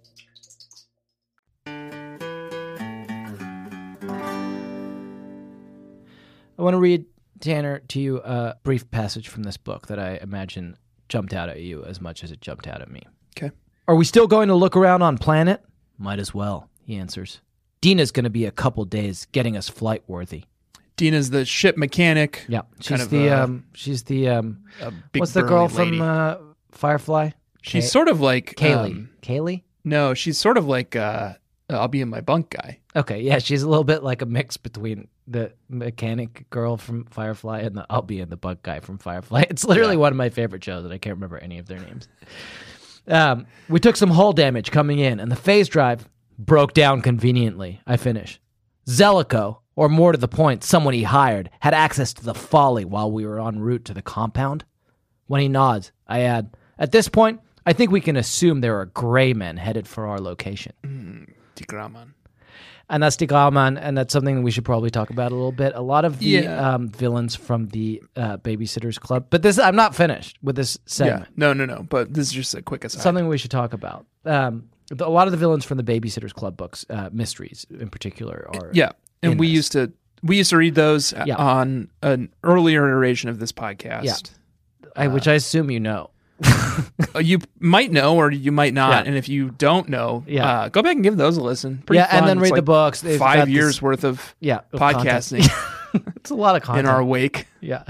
I want to read, Tanner, to you a brief passage from this book that I imagine jumped out at you as much as it jumped out at me. Okay. Are we still going to look around on planet? Might as well, he answers. Dina's going to be a couple days getting us flight worthy. Dina's the ship mechanic. Yeah, Kind she's of the a big big what's the girl burly lady. from Firefly? She's sort of like Kaylee. Kaylee? No, she's sort of like I'll be in my bunk guy. Okay, yeah, she's a little bit like a mix between the mechanic girl from Firefly and the I'll be in the bunk guy from Firefly. It's literally one of my favorite shows, and I can't remember any of their names. We took some hull damage coming in, and the phase drive broke down conveniently. I finish. Zellico, or more to the point, someone he hired, had access to the Folly while we were en route to the compound. When he nods, I add, at this point, I think we can assume there are gray men headed for our location. Tigraman. And that's Tigraman, and that's something that we should probably talk about a little bit. A lot of the villains from the Babysitters Club. But this, I'm not finished with this segment. Yeah. No. But this is just a quick aside. Something we should talk about. A lot of the villains from the Babysitters Club books, mysteries in particular, are and we used to read those on an earlier iteration of this podcast. Yeah, which I assume you know. You might know or you might not, Yeah. and if you don't know, Yeah. go back and give those a listen. Pretty fun. and then It's read the books. They've 5 got years this- worth of of podcasting content. It's a lot of content in our wake. Yeah.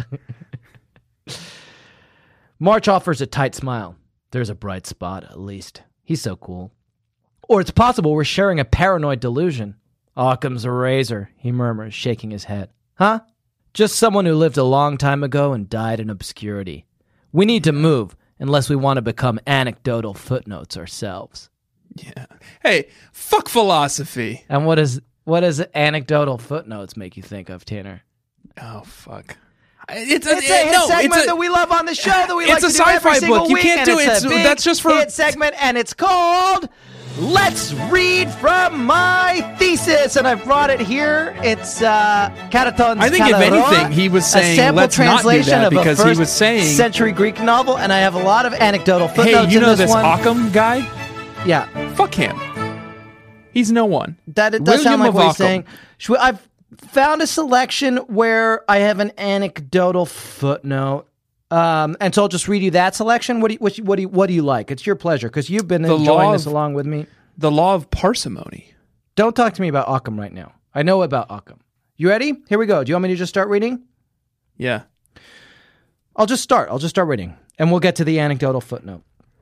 March offers a tight smile. There's a bright spot, at least. He's so cool. Or it's possible we're sharing a paranoid delusion. Occam's a razor, he murmurs, shaking his head. Huh? Just someone who lived a long time ago and died in obscurity. We need to move, unless we want to become anecdotal footnotes ourselves. Yeah. Hey, fuck philosophy. And what does anecdotal footnotes make you think of, Tanner? Oh fuck. It's a segment that we love on the show that we like to do every sci-fi single book. You week, can't and do it's it. a big That's just for hit segment, and it's called Let's Read from My Thesis, and I've brought it here. It's Cataton's I think if Kalaroa, anything, he was a saying, sample let's not do translation that, of because a he first was saying century Greek novel, and I have a lot of anecdotal footnotes hey, you in know this this one. Occam guy? Yeah, Fuck him. He's no one. that it does sound William like of what he's Ockham. saying. I've found a selection where I have an anecdotal footnote. And so I'll just read you that selection. What do you like? It's your pleasure because you've been enjoying this along with me. The law of parsimony. Don't talk to me about Occam right now. I know about Occam. You ready? Here we go. Do you want me to just start reading? Yeah. I'll just start reading, and we'll get to the anecdotal footnote.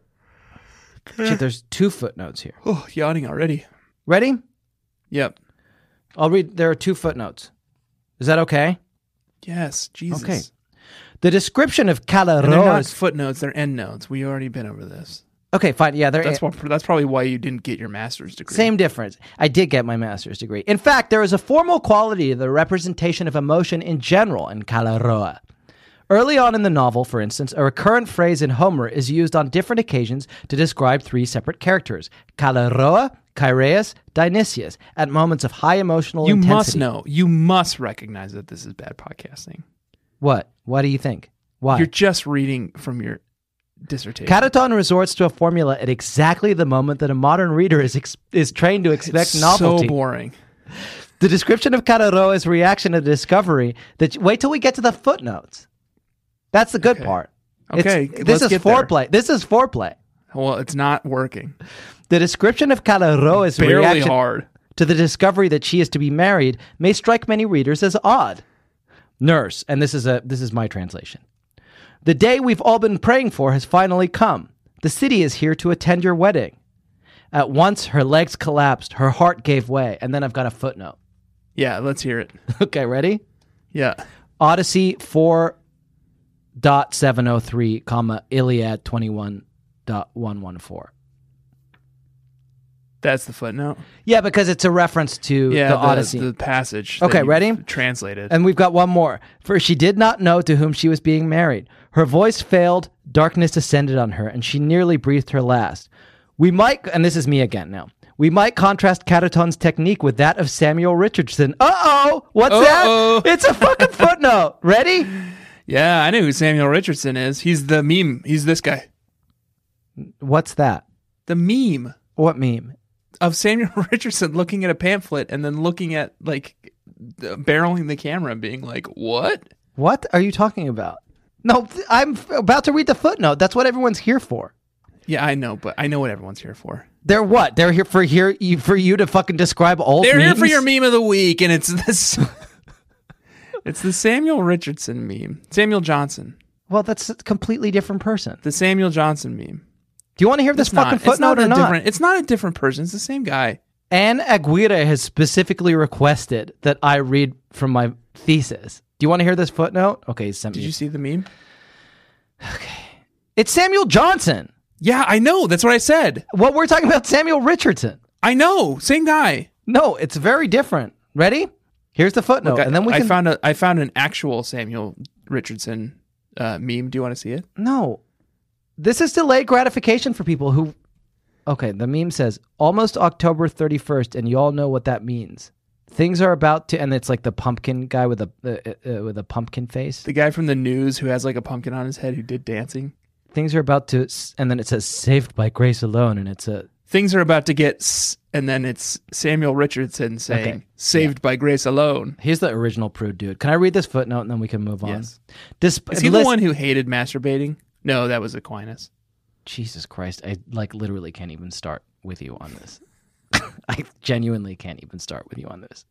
Shit, there's 2 footnotes here. Oh, yawning already. Ready? Yep. I'll read. There are 2 footnotes. Is that okay? Yes. Jesus. Okay. The description of And they're not Kalaroa's... footnotes, they're endnotes. We already been over this. Okay, fine. Yeah, they're... That's probably why you didn't get your master's degree. Same difference. I did get my master's degree. In fact, there is a formal quality to the representation of emotion in general in Kalaroa. Early on in the novel, for instance, a recurrent phrase in Homer is used on different occasions to describe 3 separate characters: Kalaroa, Kyraeus, Dionysius, at moments of high emotional You intensity. must know. You must recognize that this is bad podcasting. What? What do you think? Why? You're just reading from your dissertation. Cataton resorts to a formula at exactly the moment that a modern reader is trained to expect it's novelty. so boring. The description of Kalaroa's reaction to the discovery that... Wait till we get to the footnotes. That's the good part. Okay, This let's is get there. foreplay. This is foreplay. Well, it's not working. The description of Kalaroa's Barely reaction hard. to the discovery that she is to be married may strike many readers as odd. Nurse, and this is my translation. The day we've all been praying for has finally come. The city is here to attend your wedding. At once, her legs collapsed, her heart gave way, and then I've got a footnote. Yeah, let's hear it. Okay, ready? Yeah. Odyssey 4.703, comma, Iliad 21.114. That's the footnote. Yeah, because it's a reference to Yeah, the Odyssey. the passage. Okay, that you ready? Translated. And we've got one more. For she did not know to whom she was being married. Her voice failed, darkness descended on her, and she nearly breathed her last. We might, and this is me again now, we might contrast Cataton's technique with that of Samuel Richardson. Uh-oh! What's Uh-oh. that? It's a fucking footnote. Ready? Yeah, I know who Samuel Richardson is. He's the meme. He's this guy. What's that? The meme What meme? of Samuel Richardson looking at a pamphlet and then looking at, like, barreling the camera and being like, what? What are you talking about? No, I'm about to read the footnote. That's what everyone's here for. Yeah, I know, but I know what everyone's here for. They're what? They're here for you to fucking describe old They're here memes? for your meme of the week, and it's this. It's the Samuel Richardson meme. Samuel Johnson. Well, that's a completely different person. The Samuel Johnson meme. Do you want to hear this fucking footnote or not? It's not a different person. It's the same guy. Anne Aguirre has specifically requested that I read from my thesis. Do you want to hear this footnote? Okay, Did you see the meme? Okay. It's Samuel Johnson. Yeah, I know. That's what I said. What we're talking about, Samuel Richardson. I know. Same guy. No, it's very different. Ready? Here's the footnote, Look, and then we can. I found an actual Samuel Richardson meme. Do you want to see it? No, this is delayed gratification for people who. Okay, the meme says almost October 31st, and you all know what that means. Things are about to, and it's like the pumpkin guy with a pumpkin face. The guy from the news who has like a pumpkin on his head who did dancing. Things are about to, and then it says saved by grace alone, and it's a. Things are about to get, and then it's Samuel Richardson saying, saved by grace alone. He's the original Prude dude. Can I read this footnote and then we can move on? Yes. Is he the one who hated masturbating? No, that was Aquinas. Jesus Christ. I literally can't even start with you on this. I genuinely can't even start with you on this.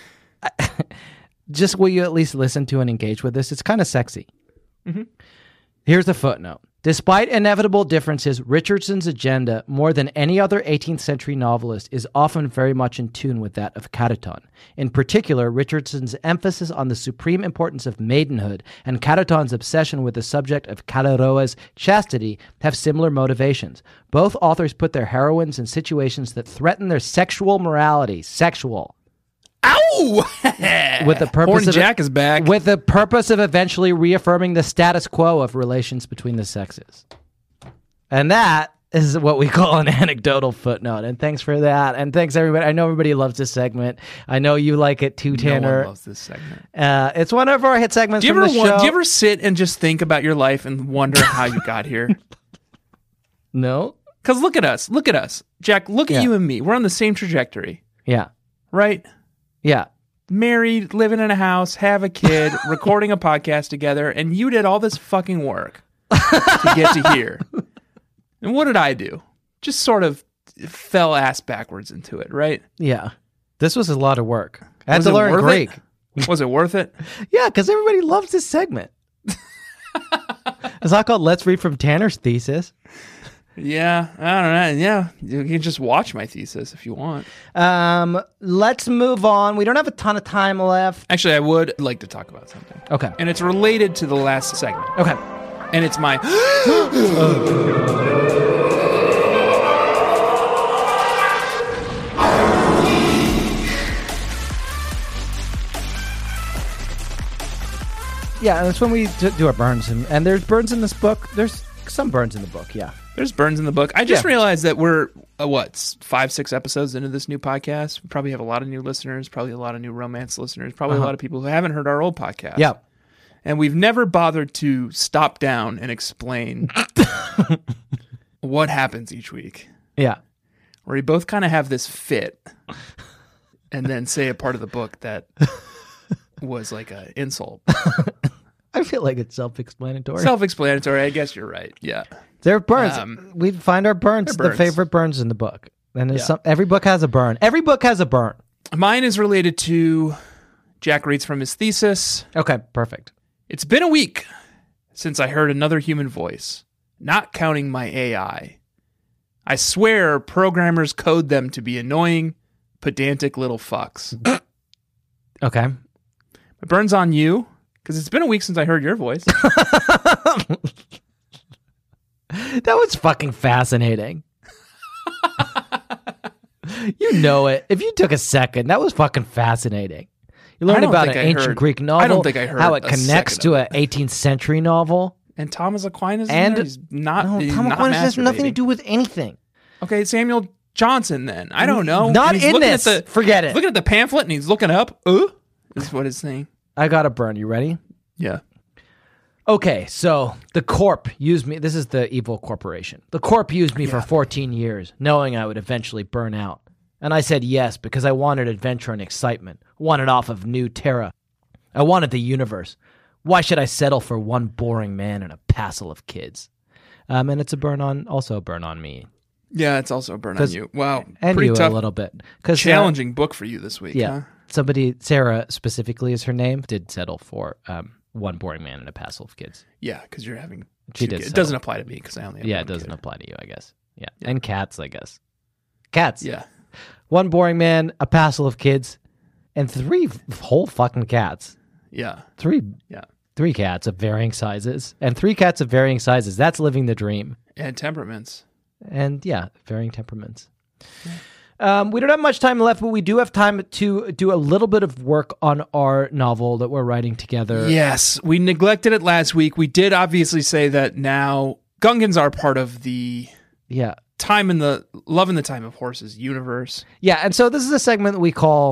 Just will you at least listen to and engage with this? It's kind of sexy. Mm-hmm. Here's the footnote. Despite inevitable differences, Richardson's agenda, more than any other 18th century novelist, is often very much in tune with that of Cataton. In particular, Richardson's emphasis on the supreme importance of maidenhood and Cataton's obsession with the subject of Caleroa's chastity have similar motivations. Both authors put their heroines in situations that threaten their sexual morality. Sexual. Ow! With the purpose Horn of Jack is back. With the purpose of eventually reaffirming the status quo of relations between the sexes. And that is what we call an anecdotal footnote. And thanks for that. And thanks everybody. I know everybody loves this segment. I know you like it too, Tanner. No one loves this segment. It's one of our hit segments from the show. Do you ever sit and just think about your life and wonder how you got here? No. Because look at us. Look at us. Jack, look at you and me. We're on the same trajectory. Yeah. Right? Yeah. Married, living in a house, have a kid, recording a podcast together, and you did all this fucking work to get to here. And what did I do? Just sort of fell ass backwards into it, right? Yeah. This was a lot of work. I had to learn Greek. Was it worth it? Yeah, because everybody loves this segment. It's not called Let's Read from Tanner's Thesis. Yeah, I don't know. Yeah, you can just watch my thesis if you want. Let's move on. We don't have a ton of time left. Actually, I would like to talk about something. Okay. And it's related to the last segment. Okay. And it's my... Yeah, and that's when we do our burns. And there's burns in this book. There's some burns in the book, yeah. There's burns in the book. I just realized that we're, 5-6 episodes into this new podcast. We probably have a lot of new listeners, probably a lot of new romance listeners, probably a lot of people who haven't heard our old podcast. Yeah. And we've never bothered to stop down and explain what happens each week. Yeah. Where we both kind of have this fit and then say a part of the book that was like an insult. I feel like it's self-explanatory. Self-explanatory. I guess you're right. Yeah. They're burns. We find our burns, the favorite burns in the book. And every book has a burn. Every book has a burn. Mine is related to Jack reads from his thesis. Okay, perfect. It's been a week since I heard another human voice, not counting my AI. I swear programmers code them to be annoying, pedantic little fucks. Okay. My burn's on you, because it's been a week since I heard your voice. That was fucking fascinating. You know it. If you took a second, that was fucking fascinating. You learned about an ancient Greek novel. I don't think I heard how it connects to an 18th century novel. And Thomas Aquinas and he's not. No, Thomas Aquinas has nothing to do with anything. Okay, Samuel Johnson. Then I don't know. Not in this. Forget it. Looking at the pamphlet and he's looking up. Is what it's saying. I got a burn. You ready? Yeah. Okay, so the Corp used me. This is the evil corporation. The Corp used me for 14 years, knowing I would eventually burn out. And I said yes because I wanted adventure and excitement. Wanted off of New Terra. I wanted the universe. Why should I settle for one boring man and a passel of kids? And it's also a burn on me. Yeah, it's also a burn on you. Wow. And pretty you tough, a little bit. Challenging book for you this week, yeah. huh? Somebody, Sarah specifically is her name, did settle for One Boring Man and a Passel of Kids. Yeah, because you're having She two did kids. It so. doesn't apply to me because I only have Yeah, one it doesn't kid. apply to you, I guess. Yeah. And cats, I guess. Cats. Yeah. One Boring Man, a Passel of Kids, and 3 whole fucking cats. Yeah. 3 Yeah. 3 cats of varying sizes. And 3 cats of varying sizes. That's living the dream. And temperaments. And yeah, varying temperaments. We don't have much time left, but we do have time to do a little bit of work on our novel that we're writing together. Yes, we neglected it last week. We did obviously say that now Gungans are part of the Yeah. Love in the Time of Horses universe. Yeah, and so this is a segment that we call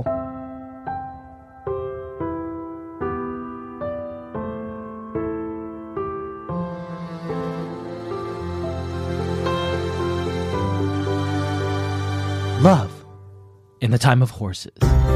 Love in the Time of Horses.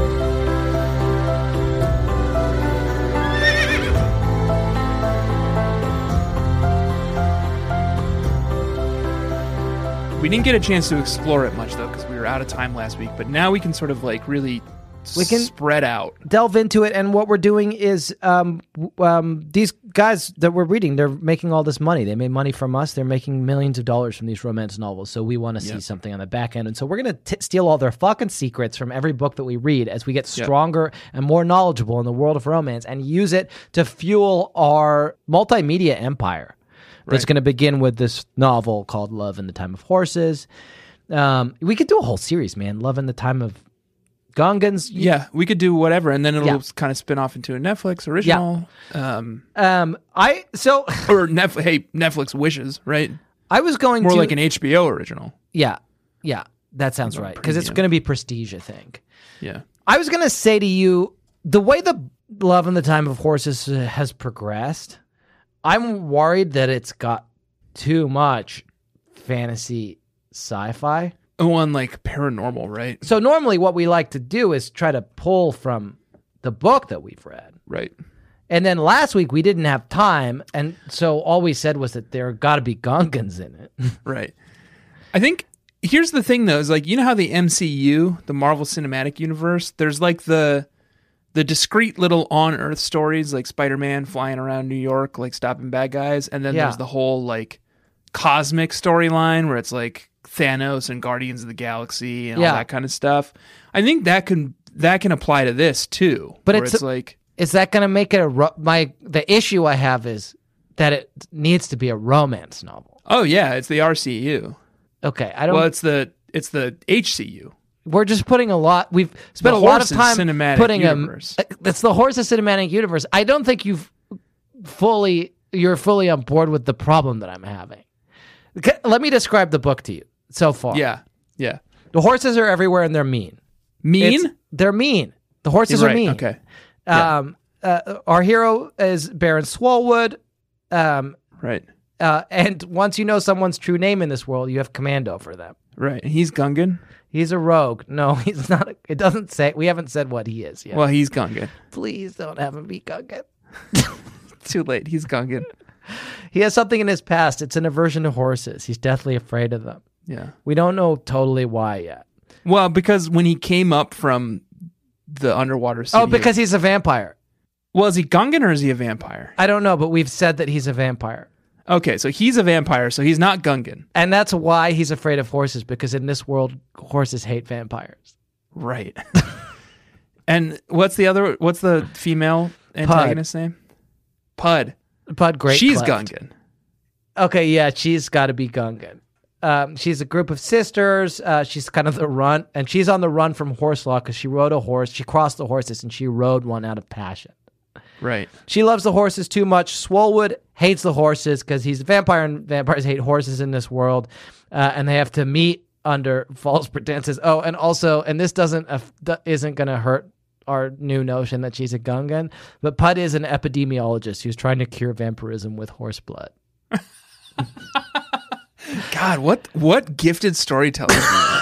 We didn't get a chance to explore it much though because we were out of time last week, but now we can sort of like really We can- spread out. Delve into it, and what we're doing is these guys that we're reading, they're making all this money. They made money from us. They're making millions of dollars from these romance novels, so we want to see Yep. something on the back end. And so we're going to steal all their fucking secrets from every book that we read as we get Yep. stronger and more knowledgeable in the world of romance and use it to fuel our multimedia empire. That's Right. going to begin with this novel called Love in the Time of Horses. We could do a whole series, man. Love in the Time of Gungans. Yeah, we could do whatever, and then it'll Yeah. kind of spin off into a Netflix original. Or Netflix wishes, right? I was going More to like an HBO original. yeah, that sounds right because it's premium. going to be prestige, I think. Yeah. I was going to say to you, the way the Love in the Time of Horses has progressed, I'm worried that it's got too much fantasy sci-fi. One like paranormal, right? So normally what we like to do is try to pull from the book that we've read. Right. And then last week we didn't have time, and so all we said was that there got to be Gungans in it. Right. I think here's the thing though, is like, you know how the MCU, the Marvel Cinematic Universe, there's like the discrete little on-Earth stories like Spider-Man flying around New York, like stopping bad guys. And then Yeah. there's the whole like cosmic storyline where it's like Thanos and Guardians of the Galaxy and Yeah. all that kind of stuff. I think that can apply to this too. But where it's it's like, Is that going to make it the issue I have is that it needs to be a romance novel. oh yeah, it's the RCU. Okay, I don't. Well, it's the HCU. We're just putting a lot. We've spent The a lot of Horses time Cinematic putting Universe. That's the Horses Cinematic Universe. I don't think you're fully on board with the problem that I'm having. Okay, let me describe the book to you so far. Yeah. Yeah. The horses are everywhere and they're mean. Mean? They're mean. The horses You're are right. mean. Okay. Our hero is Baron Swalwood. Right. And once you know someone's true name in this world, you have command over them. Right. He's Gungan. He's a rogue. No, he's not. It doesn't say. We haven't said what he is yet. Well, he's Gungan. Please don't have him be Gungan. Too late. He's Gungan. He has something in his past. It's an aversion to horses. He's deathly afraid of them. Yeah. We don't know totally why yet. Well, because when he came up from the underwater city. Oh, because he's a vampire. Well, is he Gungan or is he a vampire? I don't know, but we've said that he's a vampire. Okay, so he's a vampire, so he's not Gungan. And that's why he's afraid of horses, because in this world, horses hate vampires. Right. And what's the female antagonist's name? Pud. But great. She's Cleft. Gungan. Okay, yeah, she's got to be Gungan. She's a group of sisters. She's kind of the runt, and she's on the run from horse law because she rode a horse. She crossed the horses, and she rode one out of passion. Right. She loves the horses too much. Swalwood hates the horses because he's a vampire, and vampires hate horses in this world, and they have to meet under false pretenses. Oh, and also, and this isn't going to hurt our new notion that she's a Gungan, but Pud is an epidemiologist who's trying to cure vampirism with horse blood. God, what gifted storytelling.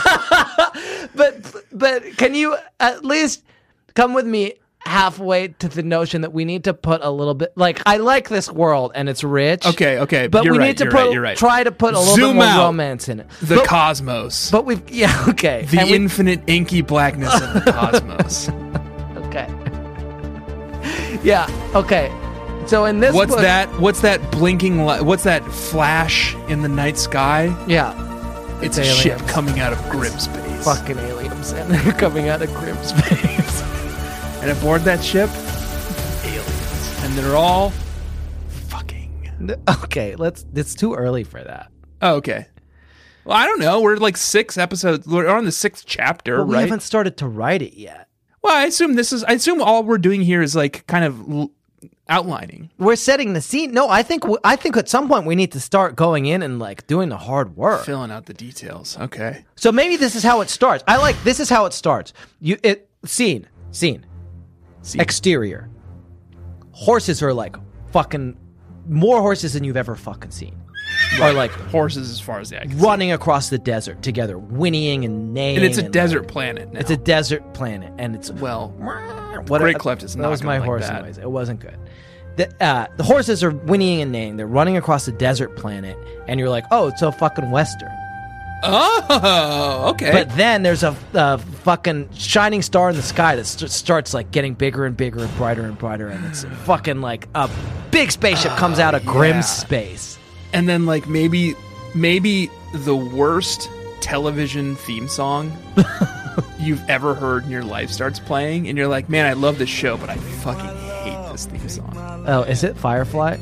But can you at least come with me halfway to the notion that we need to put a little bit, like, I like this world and it's rich. Okay, But you're we right, need to you're right. try to put a little Zoom bit more out. romance in it. The cosmos. But we've okay. The And we- infinite inky blackness of the cosmos. okay. Yeah, okay. So in this What's book, that? What's that blinking? What's that flash in the night sky? Yeah. It's a aliens. ship coming out of grim space. Fucking aliens, and they're coming out of grim space. And aboard that ship, aliens, and they're all fucking. Okay, it's too early for that. Oh, okay. Well, I don't know. We're like 6 episodes. We're on the 6th chapter, But we right? haven't started to write it yet. Well, I assume all we're doing here is like kind of outlining. We're setting the scene. No, I think at some point we need to start going in and like doing the hard work. Filling out the details. Okay. So maybe this is how it starts. This is how it starts. Scene. Exterior. Horses are like fucking more horses than you've ever fucking seen. Are like Horses as far as the eye can see. running across the desert together, whinnying and neighing. And it's a desert planet now. It's a desert planet, and it's Well, what Great Cleft is that not was my gonna like horse that. noise. It wasn't good. The horses are whinnying and neighing. They're running across the desert planet, and you're like, oh, it's so fucking western. Oh, okay. But then there's a fucking shining star in the sky that starts like getting bigger and bigger and brighter, and it's fucking like a big spaceship comes out of grim yeah. space. And then like maybe the worst television theme song you've ever heard in your life starts playing, and you're like, man, I love this show, but I fucking hate this theme song. Oh, is it Firefly?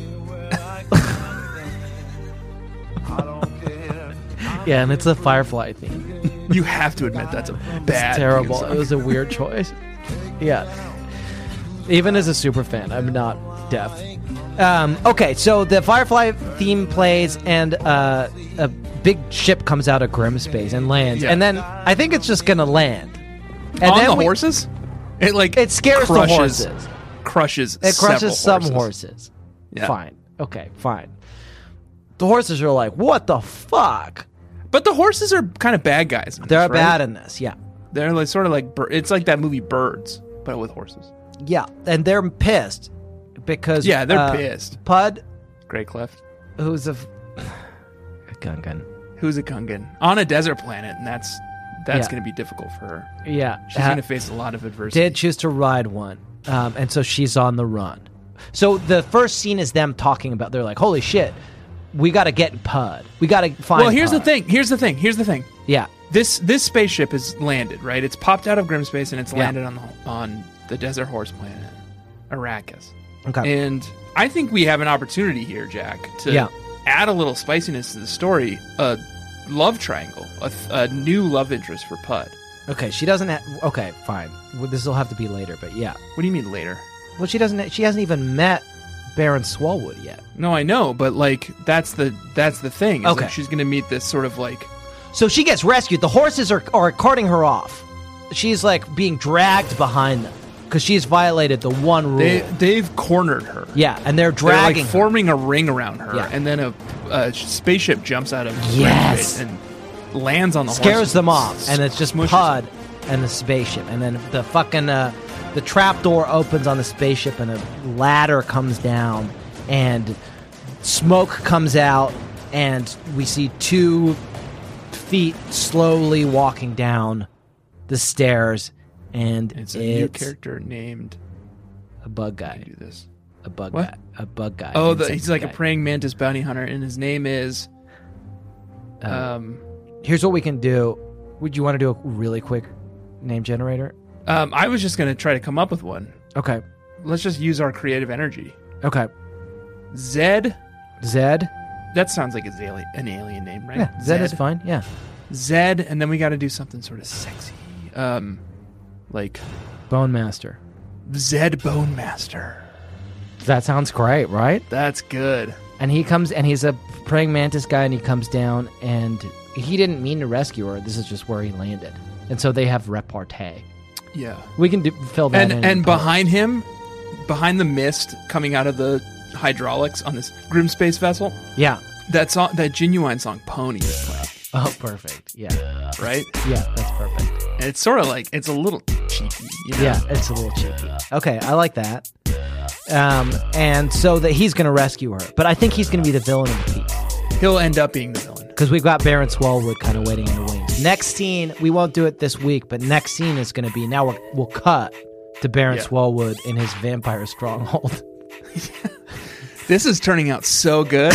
Yeah, and it's a Firefly theme. You have to admit that's a bad It's terrible. theme song. It was a weird choice. Yeah. Even as a super fan, I'm not deaf. Okay, so the Firefly theme plays, and a big ship comes out of grim space and lands. Yeah. And then I think it's just going to land. And On then the horses? It scares the horses. Crushes It crushes some several horses. Yeah. Fine. Okay, fine. The horses are like, what the fuck? But the horses are kind of bad guys. in this, They're right? bad in this, yeah. They're like sort of like it's like that movie Birds, but with horses. Yeah, and they're pissed because Yeah, they're pissed. Pud, Great Cleft. who's a Gungan. Who's a Gungan on a desert planet, and that's Yeah. going to be difficult for her. Yeah, She's going to face a lot of adversity. did choose to ride one, and so she's on the run. So the first scene is them talking about. They're like, "Holy shit, we got to get Pud. We got to find." Well, here's Pud." the thing. Here's the thing. Yeah, This spaceship is landed, right? It's popped out of grim space and it's Yeah. landed on the desert horse planet, Arrakis. okay. And I think we have an opportunity here, Jack, to Yeah. add a little spiciness to the story. A love triangle, a new love interest for Pud. Okay, she doesn't. Okay, fine. Well, this will have to be later, but yeah. What do you mean later? Well, she doesn't. She hasn't even met Baron Swalwood yet. No, I know, but like that's the thing. Is Okay. that she's going to meet this sort of like So she gets rescued. The horses are carting her off. She's like being dragged behind them because she's violated the one rule. they've cornered her. Yeah, and they're They're dragging like her. forming a ring around her, Yeah. and then a spaceship jumps out of Yes. space and lands on the Scares horses. them off, and it's just Smushes Pud and the spaceship, and then the fucking the trap door opens on the spaceship, and a ladder comes down, and smoke comes out, and we see 2 feet slowly walking down the stairs, and It's a new character named. a bug guy, Do this. a bug What? guy, a bug guy. Oh, Insect he's like guy. a praying mantis bounty hunter, and his name is. Here's what we can do. Would you want to do a really quick name generator? I was just gonna try to come up with one. Okay. Let's just use our creative energy. Okay. Zed. Zed. That sounds like it's an alien name, right? Yeah, Zed is fine. Yeah. Zed, and then we got to do something sort of sexy, like Bone Master. Zed Bone Master. That sounds great, right? That's good. And he comes, and he's a praying mantis guy, and he comes down, and he didn't mean to rescue her. This is just where he landed. And so they have repartee. Yeah. We can fill that in. And behind him, behind the mist coming out of the hydraulics on this grim space vessel, Yeah. that song, that Genuine song, Pony, is playing. Oh, perfect. Yeah. Right? Yeah, that's perfect. And it's sort of like, it's a little cheeky. You know? Yeah, it's a little cheeky. Okay, I like that. And so that he's going to rescue her. But I think he's going to be the villain of the piece. He'll end up being the villain. Because we've got Baron Swalwood kind of waiting in the wings. Next scene, we won't do it this week, but next scene is going to be, now we'll cut to Baron Yeah. Swalwood in his vampire stronghold. This is turning out so good.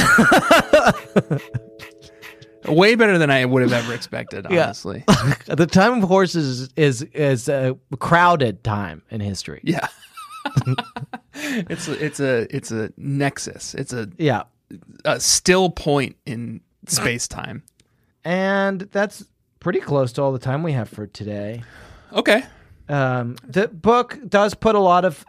Way better than I would have ever expected, honestly. The time of horses is a crowded time in history. Yeah. It's a nexus. It's Yeah. a still point in space time. And that's pretty close to all the time we have for today. Okay. The book does put a lot of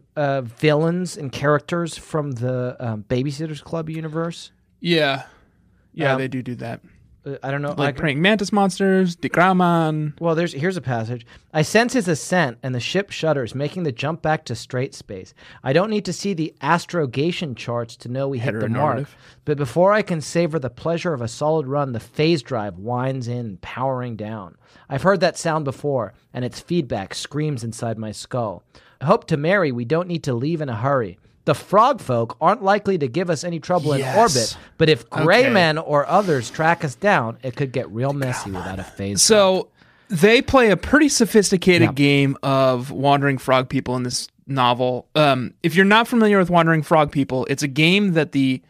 villains and characters from the Babysitters Club universe. Yeah. Yeah, they do that. I don't know. Like praying mantis monsters, the Grauman. Well, here's a passage. I sense his ascent, and the ship shudders, making the jump back to straight space. I don't need to see the astrogation charts to know we hit the mark. Heteronormative. But before I can savor the pleasure of a solid run, the phase drive winds in, powering down. I've heard that sound before, and its feedback screams inside my skull. Hope to marry, we don't need to leave in a hurry. The frog folk aren't likely to give us any trouble in orbit, but if gray men or others track us down, it could get real messy without a phase. So they play a pretty sophisticated game of wandering frog people in this novel. If you're not familiar with Wandering Frog People, it's a game that the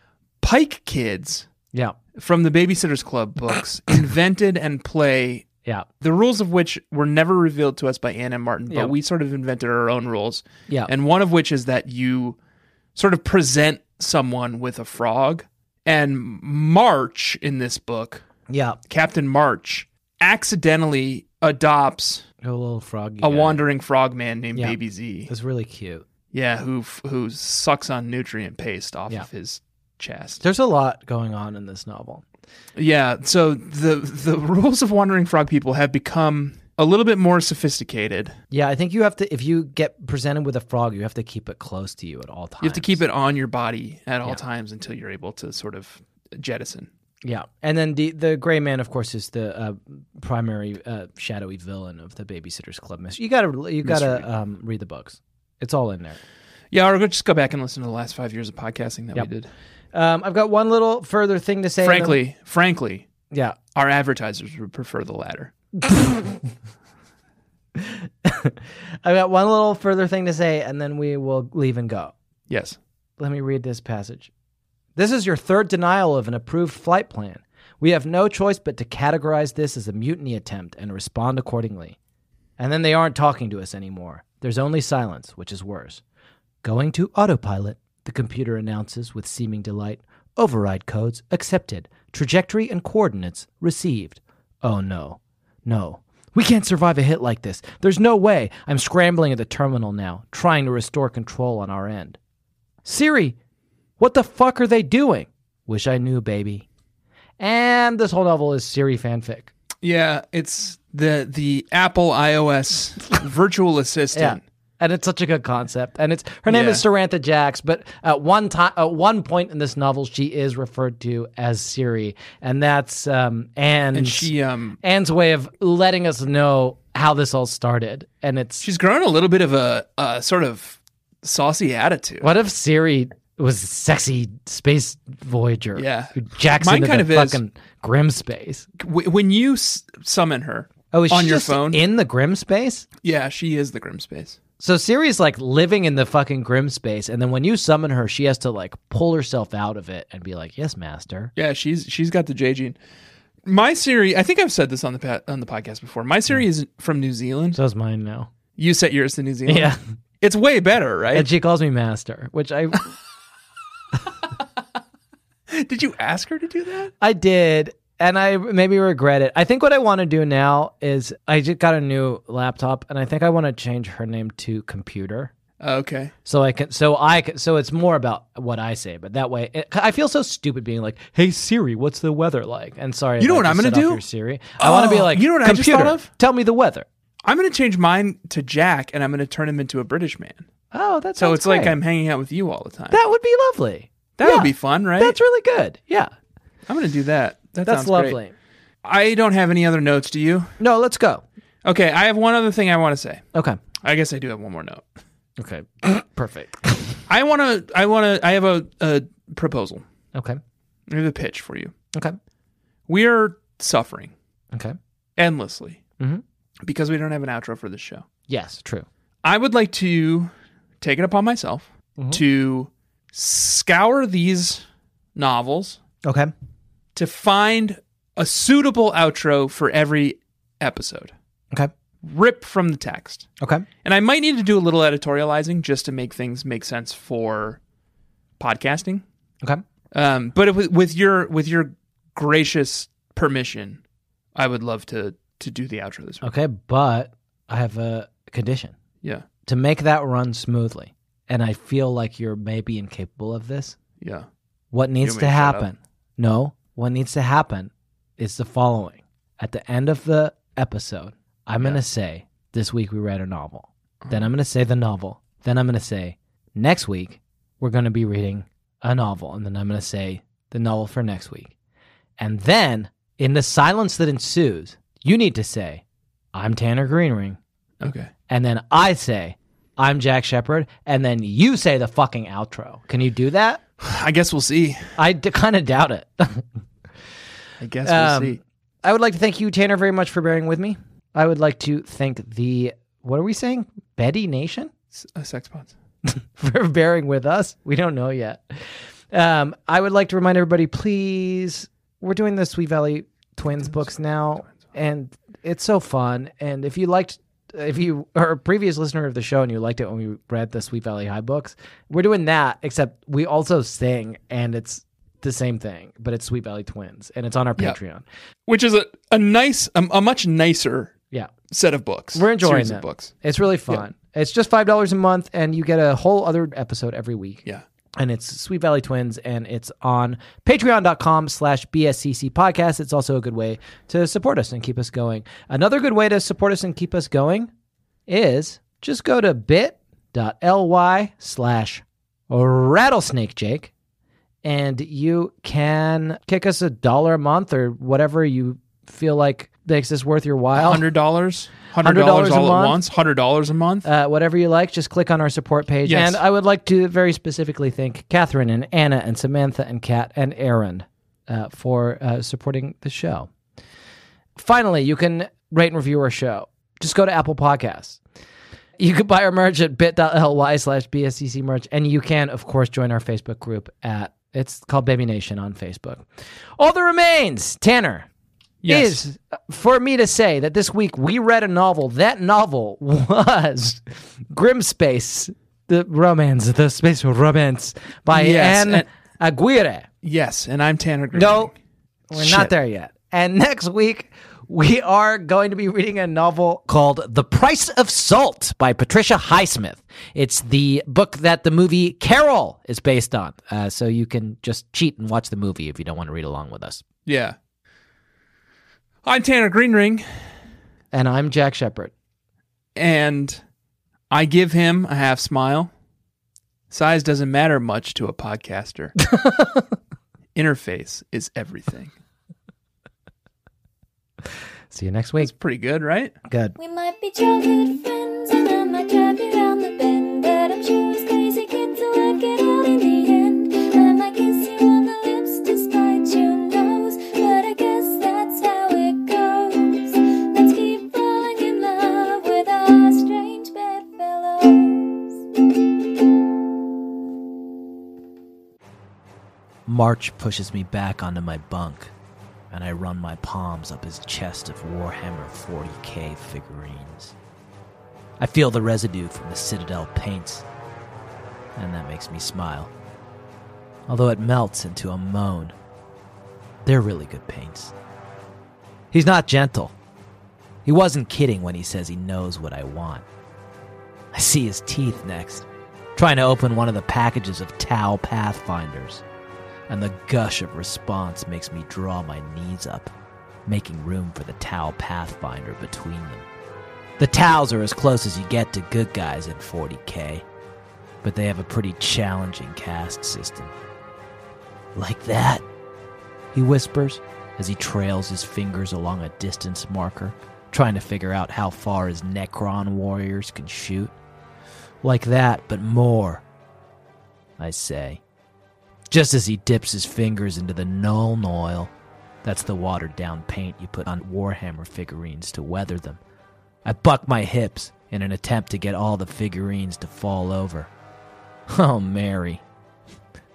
Pike kids from the Babysitters Club books invented and play. Yeah. The rules of which were never revealed to us by Ann M. Martin, but we sort of invented our own rules. Yeah. And one of which is that you sort of present someone with a frog. And March in this book, Captain March, accidentally adopts a little frog, a wandering frogman named Baby Z. It's really cute. Yeah, who sucks on nutrient paste off of his chest. There's a lot going on in this novel. Yeah, so the rules of Wandering Frog People have become a little bit more sophisticated. Yeah, I think you have to, if you get presented with a frog, you have to keep it close to you at all times. You have to keep it on your body at all times until you're able to sort of jettison. Yeah, and then the Gray Man, of course, is the primary shadowy villain of the Babysitters Club mystery. You gotta read the books. It's all in there. Yeah, or just go back and listen to the last 5 years of podcasting that we did. I've got one little further thing to say. Frankly, yeah, our advertisers would prefer the latter. I've got one little further thing to say, and then we will leave and go. Yes. Let me read this passage. This is your third denial of an approved flight plan. We have no choice but to categorize this as a mutiny attempt and respond accordingly. And then they aren't talking to us anymore. There's only silence, which is worse. Going to autopilot, the computer announces with seeming delight. Override codes accepted. Trajectory and coordinates received. Oh no. No. We can't survive a hit like this. There's no way. I'm scrambling at the terminal now, trying to restore control on our end. Siri, what the fuck are they doing? Wish I knew, baby. And this whole novel is Siri fanfic. Yeah, it's the Apple iOS virtual assistant. And it's such a good concept. And her name is Samantha Jax, but at one point in this novel, she is referred to as Siri, and that's Anne's way of letting us know how this all started. And she's grown a little bit of a sort of saucy attitude. What if Siri was a sexy space voyager? Yeah, who jacks into the fucking grim space. When you summon her, is on she your just phone in the grim space? Yeah, she is the grim space. So Siri's like living in the fucking grim space, and then when you summon her, she has to like pull herself out of it and be like, "Yes, master." Yeah, she's got the J gene. My Siri, I think I've said this on the podcast before. My Siri is from New Zealand. So is mine now. You set yours to New Zealand. Yeah, it's way better, right? And she calls me master, which I. Did you ask her to do that? I did. And I maybe regret it. I think what I want to do now is I just got a new laptop, and I think I want to change her name to Computer. Okay. So it's more about what I say, but that way I feel so stupid being like, "Hey Siri, what's the weather like?" And sorry, you know what I'm going to do? Siri, I want to be like, you know what Computer, I just thought of? Tell me the weather. I'm going to change mine to Jack, and I'm going to turn him into a British man. Oh, that's so it's great. like I'm hanging out with you all the time. That would be lovely. That would be fun, right? That's really good. Yeah, I'm going to do that. That's lovely. Great. I don't have any other notes. Do you? No, let's go. Okay, I have one other thing I want to say. Okay. I guess I do have one more note. Okay. Perfect. I have a proposal. Okay. I have a pitch for you. Okay. We are suffering. Okay. Endlessly. Mm-hmm. Because we don't have an outro for this show. Yes, true. I would like to take it upon myself to scour these novels Okay. to find a suitable outro for every episode. Okay. Rip from the text. Okay. And I might need to do a little editorializing just to make things make sense for podcasting. Okay. But with your gracious permission, I would love to do the outro this week. Okay, but I have a condition. Yeah. To make that run smoothly, and I feel like you're maybe incapable of this, Yeah. what needs want to me to shut happen? No, what needs to happen is the following. At the end of the episode, I'm going to say, this week we read a novel. Then I'm going to say the novel. Then I'm going to say, next week we're going to be reading a novel. And then I'm going to say the novel for next week. And then, in the silence that ensues, you need to say, I'm Tanner Greenring. Okay. And then I say, I'm Jack Shepard. And then you say the fucking outro. Can you do that? I guess we'll see. I kind of doubt it. I guess we'll see. I would like to thank you, Tanner, very much for bearing with me. I would like to thank the, what are we saying? Betty Nation? Sex pods. For bearing with us. We don't know yet. I would like to remind everybody, please, we're doing the Sweet Valley Twins books now, and it's so fun. And if you are a previous listener of the show and you liked it when we read the Sweet Valley High books, we're doing that, except we also sing, and it's the same thing, but it's Sweet Valley Twins, and it's on our Patreon. Which is a much nicer Yeah. set of books. We're enjoying Series it. of books. It's really fun. It's just $5 a month, and you get a whole other episode every week. Yeah. And it's Sweet Valley Twins, and it's on patreon.com/BSCC podcast. It's also a good way to support us and keep us going. Another good way to support us and keep us going is just go to bit.ly/rattlesnakejake, and you can kick us $1 a month or whatever you feel like makes this worth your while. $100? $100 $100 all a at month. once? $100 a month? Whatever you like, just click on our support page. Yes. And I would like to very specifically thank Catherine and Anna and Samantha and Kat and Aaron for supporting the show. Finally, you can rate and review our show. Just go to Apple Podcasts. You can buy our merch at bit.ly/BSCC merch. And you can, of course, join our Facebook group it's called Baby Nation on Facebook. All that remains, Tanner, Yes. is for me to say that this week we read a novel. That novel was Grimspace, the space romance by Yes, Anne Aguirre. Yes, and I'm Tanner Green. No, we're Shit. not there yet. And next week, we are going to be reading a novel called The Price of Salt by Patricia Highsmith. It's the book that the movie Carol is based on. So you can just cheat and watch the movie if you don't want to read along with us. Yeah. I'm Tanner Greenring, And I'm Jack Shepard. and I give him a half smile. Size doesn't matter much to a podcaster. Interface is everything. See you next week. It's pretty good, right? Good. We might be childhood friends, and I might drive you round the bend, but I'm sure as crazy kids will work it out in the end. I might kiss you on the lips despite your nose, but I guess that's how it goes. Let's keep falling in love with our strange bedfellows. March pushes me back onto my bunk, and I run my palms up his chest of Warhammer 40k figurines. I feel the residue from the Citadel paints, and that makes me smile. Although it melts into a moan. They're really good paints. He's not gentle. He wasn't kidding when he says he knows what I want. I see his teeth next, trying to open one of the packages of Tau Pathfinders. And the gush of response makes me draw my knees up, making room for the Tau Pathfinder between them. The Taus are as close as you get to good guys in 40k, but they have a pretty challenging caste system. Like that, he whispers as he trails his fingers along a distance marker, trying to figure out how far his Necron warriors can shoot. Like that, but more, I say. Just as he dips his fingers into the Nuln Oil, that's the watered-down paint you put on Warhammer figurines to weather them. I buck my hips in an attempt to get all the figurines to fall over. Oh, Mary.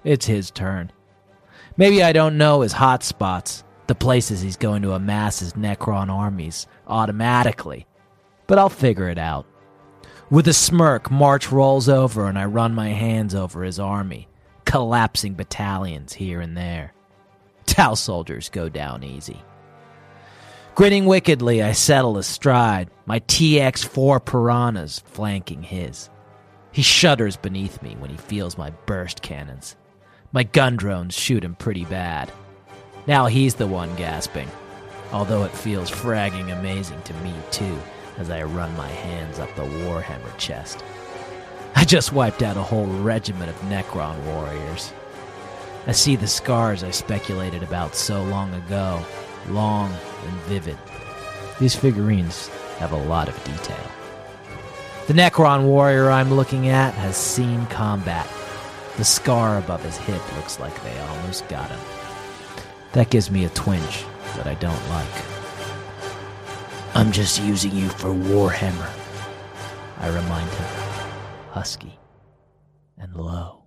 It's his turn. Maybe I don't know his hot spots, the places he's going to amass his Necron armies, automatically. But I'll figure it out. With a smirk, March rolls over and I run my hands over his army, collapsing battalions here and there. Tau soldiers go down easy. Grinning wickedly, I settle astride, my TX-4 piranhas flanking his. He shudders beneath me when he feels my burst cannons. My gun drones shoot him pretty bad. Now he's the one gasping, although it feels fragging amazing to me too, as I run my hands up the Warhammer chest. I just wiped out a whole regiment of Necron warriors. I see the scars I speculated about so long ago, long and vivid. These figurines have a lot of detail. The Necron warrior I'm looking at has seen combat. The scar above his hip looks like they almost got him. That gives me a twinge that I don't like. I'm just using you for Warhammer, I remind him, husky and low.